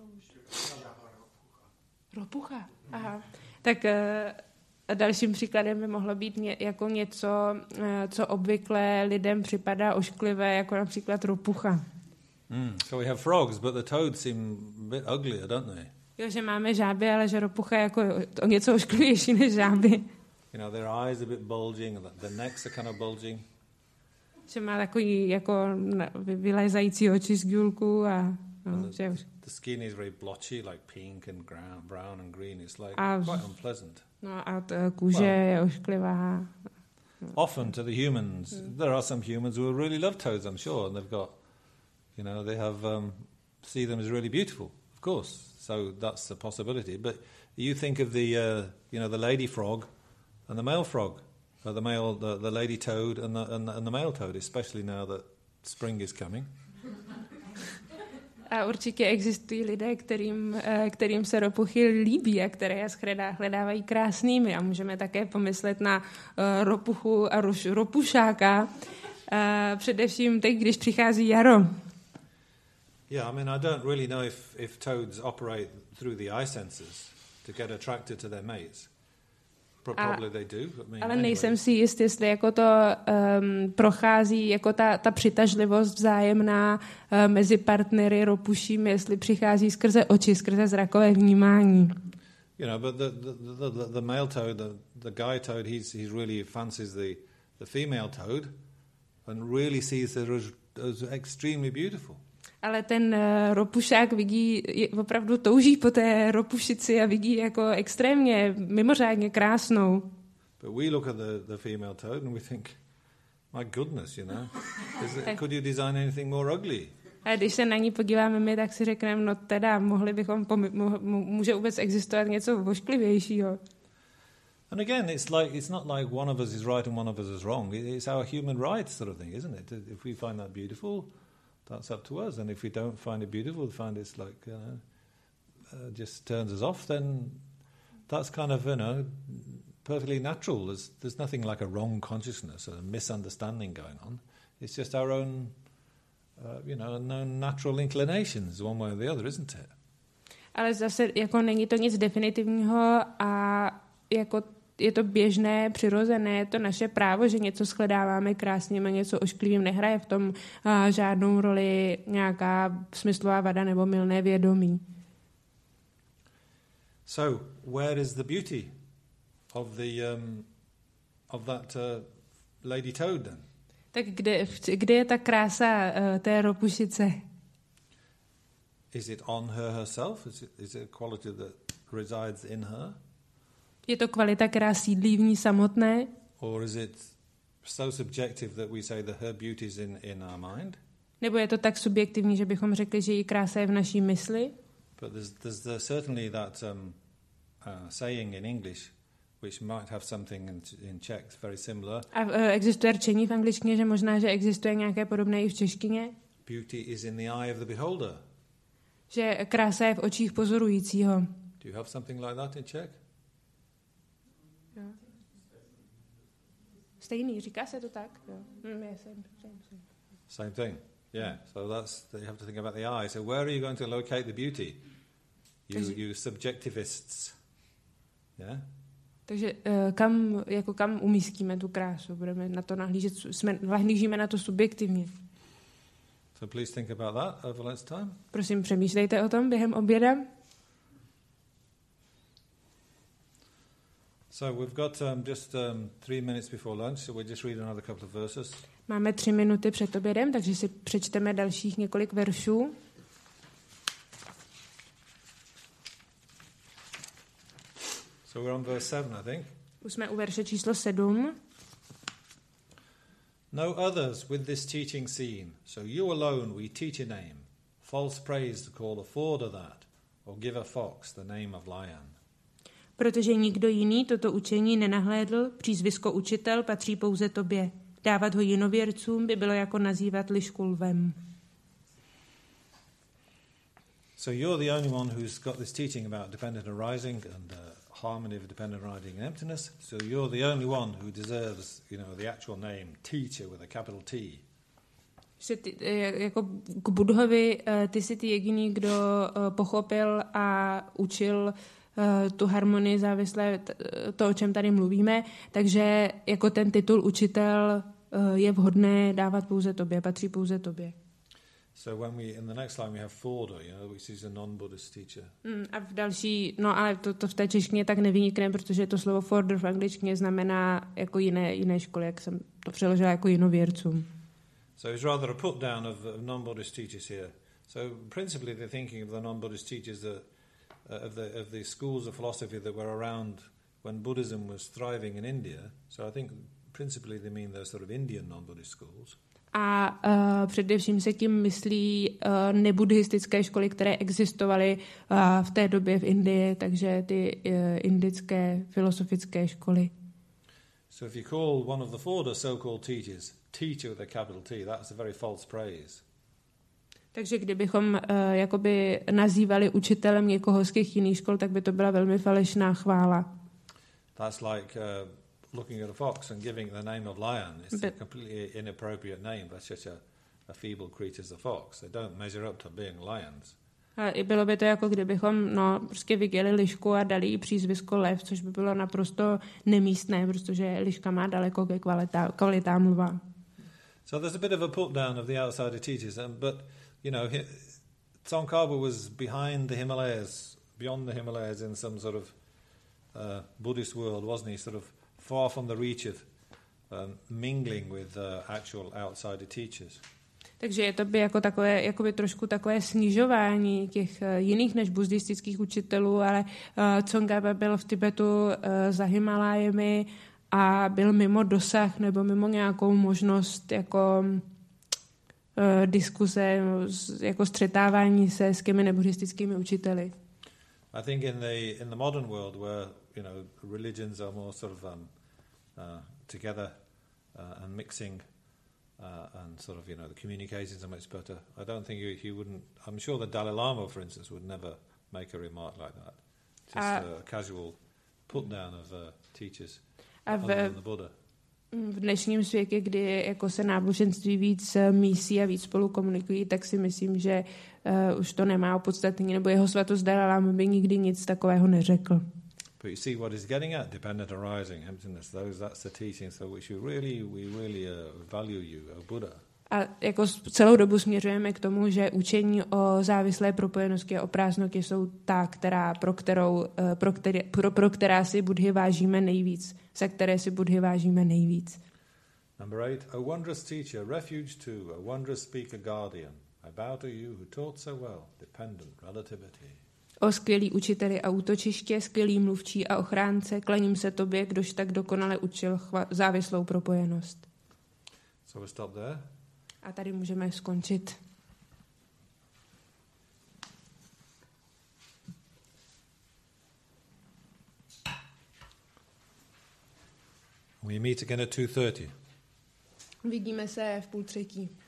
Ropucha. Aha. Tak uh, dalším příkladem by mohlo být ně, jako něco, uh, co obvykle lidem připadá ošklivé, jako například ropucha. Mm. So we have frogs, but the toads seem a bit uglier, don't they? Jo, že máme žáby, ale že ropucha je jako o něco ošklivější než žáby. You know, their eyes a bit bulging, and the necks are kind of bulging. Že má takový jako na- vy- vylézající oči z důlku a no, the, že už. the the skin is very blotchy, like pink and ground, brown and green. It's like A- quite unpleasant. No a t- kůže Well. je ošklivá. Often to the humans, there are some humans who will really love toads, I'm sure, and they've got, you know, they have um, see them as really beautiful, of course. So that's a possibility. But you think of the, uh, you know, the lady frog and the male frog, or the male, the, the lady toad and the, and the and the male toad, especially now that spring is coming. A určitě existují lidé, kterým, eh, kterým se ropuchy líbí a které je shledá, hledávají krásnými. A můžeme také pomyslet na uh, ropuchu a roš, ropušáka, uh, především teď, když přichází jaro. Yeah, I mean, I don't really know if, if toads operate through the eye senses to get attracted to their mates. Pro- A- Probably they do. But I mean, Ale anyway. nejsem si jist, jestli jako to um, prochází, jako ta, ta přitažlivost vzájemná uh, mezi partnery ropušími, jestli přichází skrze oči, skrze zrakové vnímání. You know, but the the, the, the, the male toad, the, the guy toad, he's he's really fancies the, the female toad, and really sees her as, as extremely beautiful. Ale ten uh, ropušák vidí, je, opravdu touží po té ropušici a vidí jako extrémně, mimořádně krásnou. But we look at the, the female toad and we think, my goodness, you know, is it, could you design anything more ugly? A když se na ní podíváme my, tak si řekneme, no teda, mohli bychom, pomy- mo- mo- může vůbec existovat něco vošklivějšího. And again, it's like it's not like one of us is right and one of us is wrong. It- It's our human rights sort of thing, isn't it? If we find that beautiful, that's up to us. And if we don't find it beautiful, find it's like, you know, uh, just turns us off, then that's kind of, you know, perfectly natural. There's, there's nothing like a wrong consciousness or a misunderstanding going on. It's just our own, uh, you know, known natural inclinations, one way or the other, isn't it? Ale zase jako není to nic definitivního a jako je to běžné, přirozené, je to naše právo, že něco shledáváme krásným a něco ošklivým, nehraje v tom uh, žádnou roli nějaká smyslová vada nebo mylné vědomí. So, where is the beauty of the um, of that uh, lady toad then? Tak kde, kde je ta krása uh, té ropušice? Is it on her herself? Is it, is it a quality that resides in her? Je to kvalita, která sídlí v ní samotné? Or is it so subjective that we say that her beauty is in, in our mind? Nebo je to tak subjektivní, že bychom řekli, že její krása je v naší mysli? But there's, there's there certainly that um, uh, saying in English, which might have something in, in Czech very similar. A uh, existuje řečení v angličtině, že možná, že existuje nějaké podobné i v češtině? Beauty is in the eye of the beholder. Že krása je v očích pozorujícího. Do you have something like that in Czech? Stejný, říká se to tak? Jo. Mm, je, same, same, same. Same thing. Yeah. So that's you have to think about the eye. So where are you going to locate the beauty? You Does it- you subjectivists. Yeah. Takže uh, kam, jako kam umístíme tu krásu? Budeme na to nahlížet, jsme, nahlížíme na to subjektivně. So please think about that over lunchtime. Prosím, přemýšlejte o tom během oběda. So we've got um, just um, three minutes before lunch, so we'll just read another couple of verses. Máme tři minuty před obědem, takže si přečteme dalších několik veršů. So we're on verse seven, I think. Už jsme u verše číslo sedm. No others with this teaching seen, so you alone we teach a name. False praise to call a forder that, or give a fox the name of lion. Protože nikdo jiný toto učení nenahlédl, přízvisko učitel patří pouze tobě. Dávat ho jinověrcům by bylo jako nazývat lišku lvem. So you're the only one who's got this teaching about dependent arising and uh, harmony of dependent arising and emptiness. So you're the only one who deserves, you know, the actual name teacher with a capital T. Že ty, eh, jako k Budhovi, eh, ty jsi ty jediný, kdo eh, pochopil a učil eh, tu harmonii závislé, t- to, o čem tady mluvíme, takže jako ten titul učitel eh, je vhodné dávat pouze tobě, patří pouze tobě. So when we in the next line we have forder, you know, which is a non-Buddhist teacher. Mm, a v další, no ale to, to v té češtině tak nevynikne, protože to slovo forder v angličtině znamená jako jiné, jiné školy, jak jsem to přeložila jako jinověrcům. So it's rather a put down of, of non-Buddhist teachers here. So principally they're thinking of the non-Buddhist teachers that, uh, of, the, of the schools of philosophy that were around when Buddhism was thriving in India. So I think principally they mean those sort of Indian non-Buddhist schools. A uh, především se tím myslí uh, nebuddhistické školy, které existovaly uh, v té době v Indii, takže ty uh, indické filosofické školy. So if you call one of the Forder so-called teachers teacher with a capital T, that's a very false praise. Takže kdybychom uh, jakoby nazývali učitelem někoho z těch jiných škol, tak by to byla velmi falešná chvála. That's like uh, looking at a fox and giving the name of lion. It's a completely inappropriate name. That's such a, a feeble creature as a fox. They don't measure up to being lions. A i bylo by to jako kdybychom no, prostě viděli lišku a dali jí přízvisko lev, což by bylo naprosto nemístné, protože liška má daleko ke kvalita, kvalitám lva. So there's a bit of a put down of the outsider teachers, um, but you know, he, Tsongkhapa was behind the Himalayas, beyond the Himalayas in some sort of uh, Buddhist world, wasn't he? Sort of far from the reach of um, mingling with uh, actual outsider teachers. Takže je to by jako takové, jakoby trošku takové snižování těch uh, jiných než buddhistických učitelů, ale uh, Tsongkhapa byl v Tibetu uh, za Himalájemi a byl mimo dosah nebo mimo nějakou možnost jako uh, diskuze, jako střetávání se s těmi nebuddhistickými učiteli. I think in the in the modern world where, you know, religions are more sort of um, uh, together uh, and mixing uh, and sort of, you know, the communications are much better. I don't think he, he wouldn't. I'm sure the Dalai Lama, for instance, would never make a remark like that. Just uh, a casual put down of uh, teachers other than the Buddha. V dnešním světě, kdy jako se náboženství víc mísí a víc spolu komunikují, tak si myslím, že uh, už to nemá opodstatnění, nebo jeho svatost Dalai Lama by nikdy nic takového neřekl. But you see what he's getting at, dependent arising, emptiness, those, that's the teaching, so which you really, we really uh, value you, O Buddha. A jako celou dobu směřujeme k tomu, že učení o závislé propojenosti a o prázdnotě jsou ta, která, pro, kterou, pro, který, pro, pro která si Buddhy vážíme nejvíc, za které si Buddhy vážíme nejvíc. Number eight, a wondrous teacher, refuge too, a wondrous speaker guardian. I bow to you who taught so well, dependent relativity. O skvělý učiteli a útočiště, skvělý mluvčí a ochránce, klaním se tobě, kdož tak dokonale učil chva- závislou propojenost. So we stop there. A tady můžeme skončit. We meet again at two thirty. Vidíme se v půl třetí.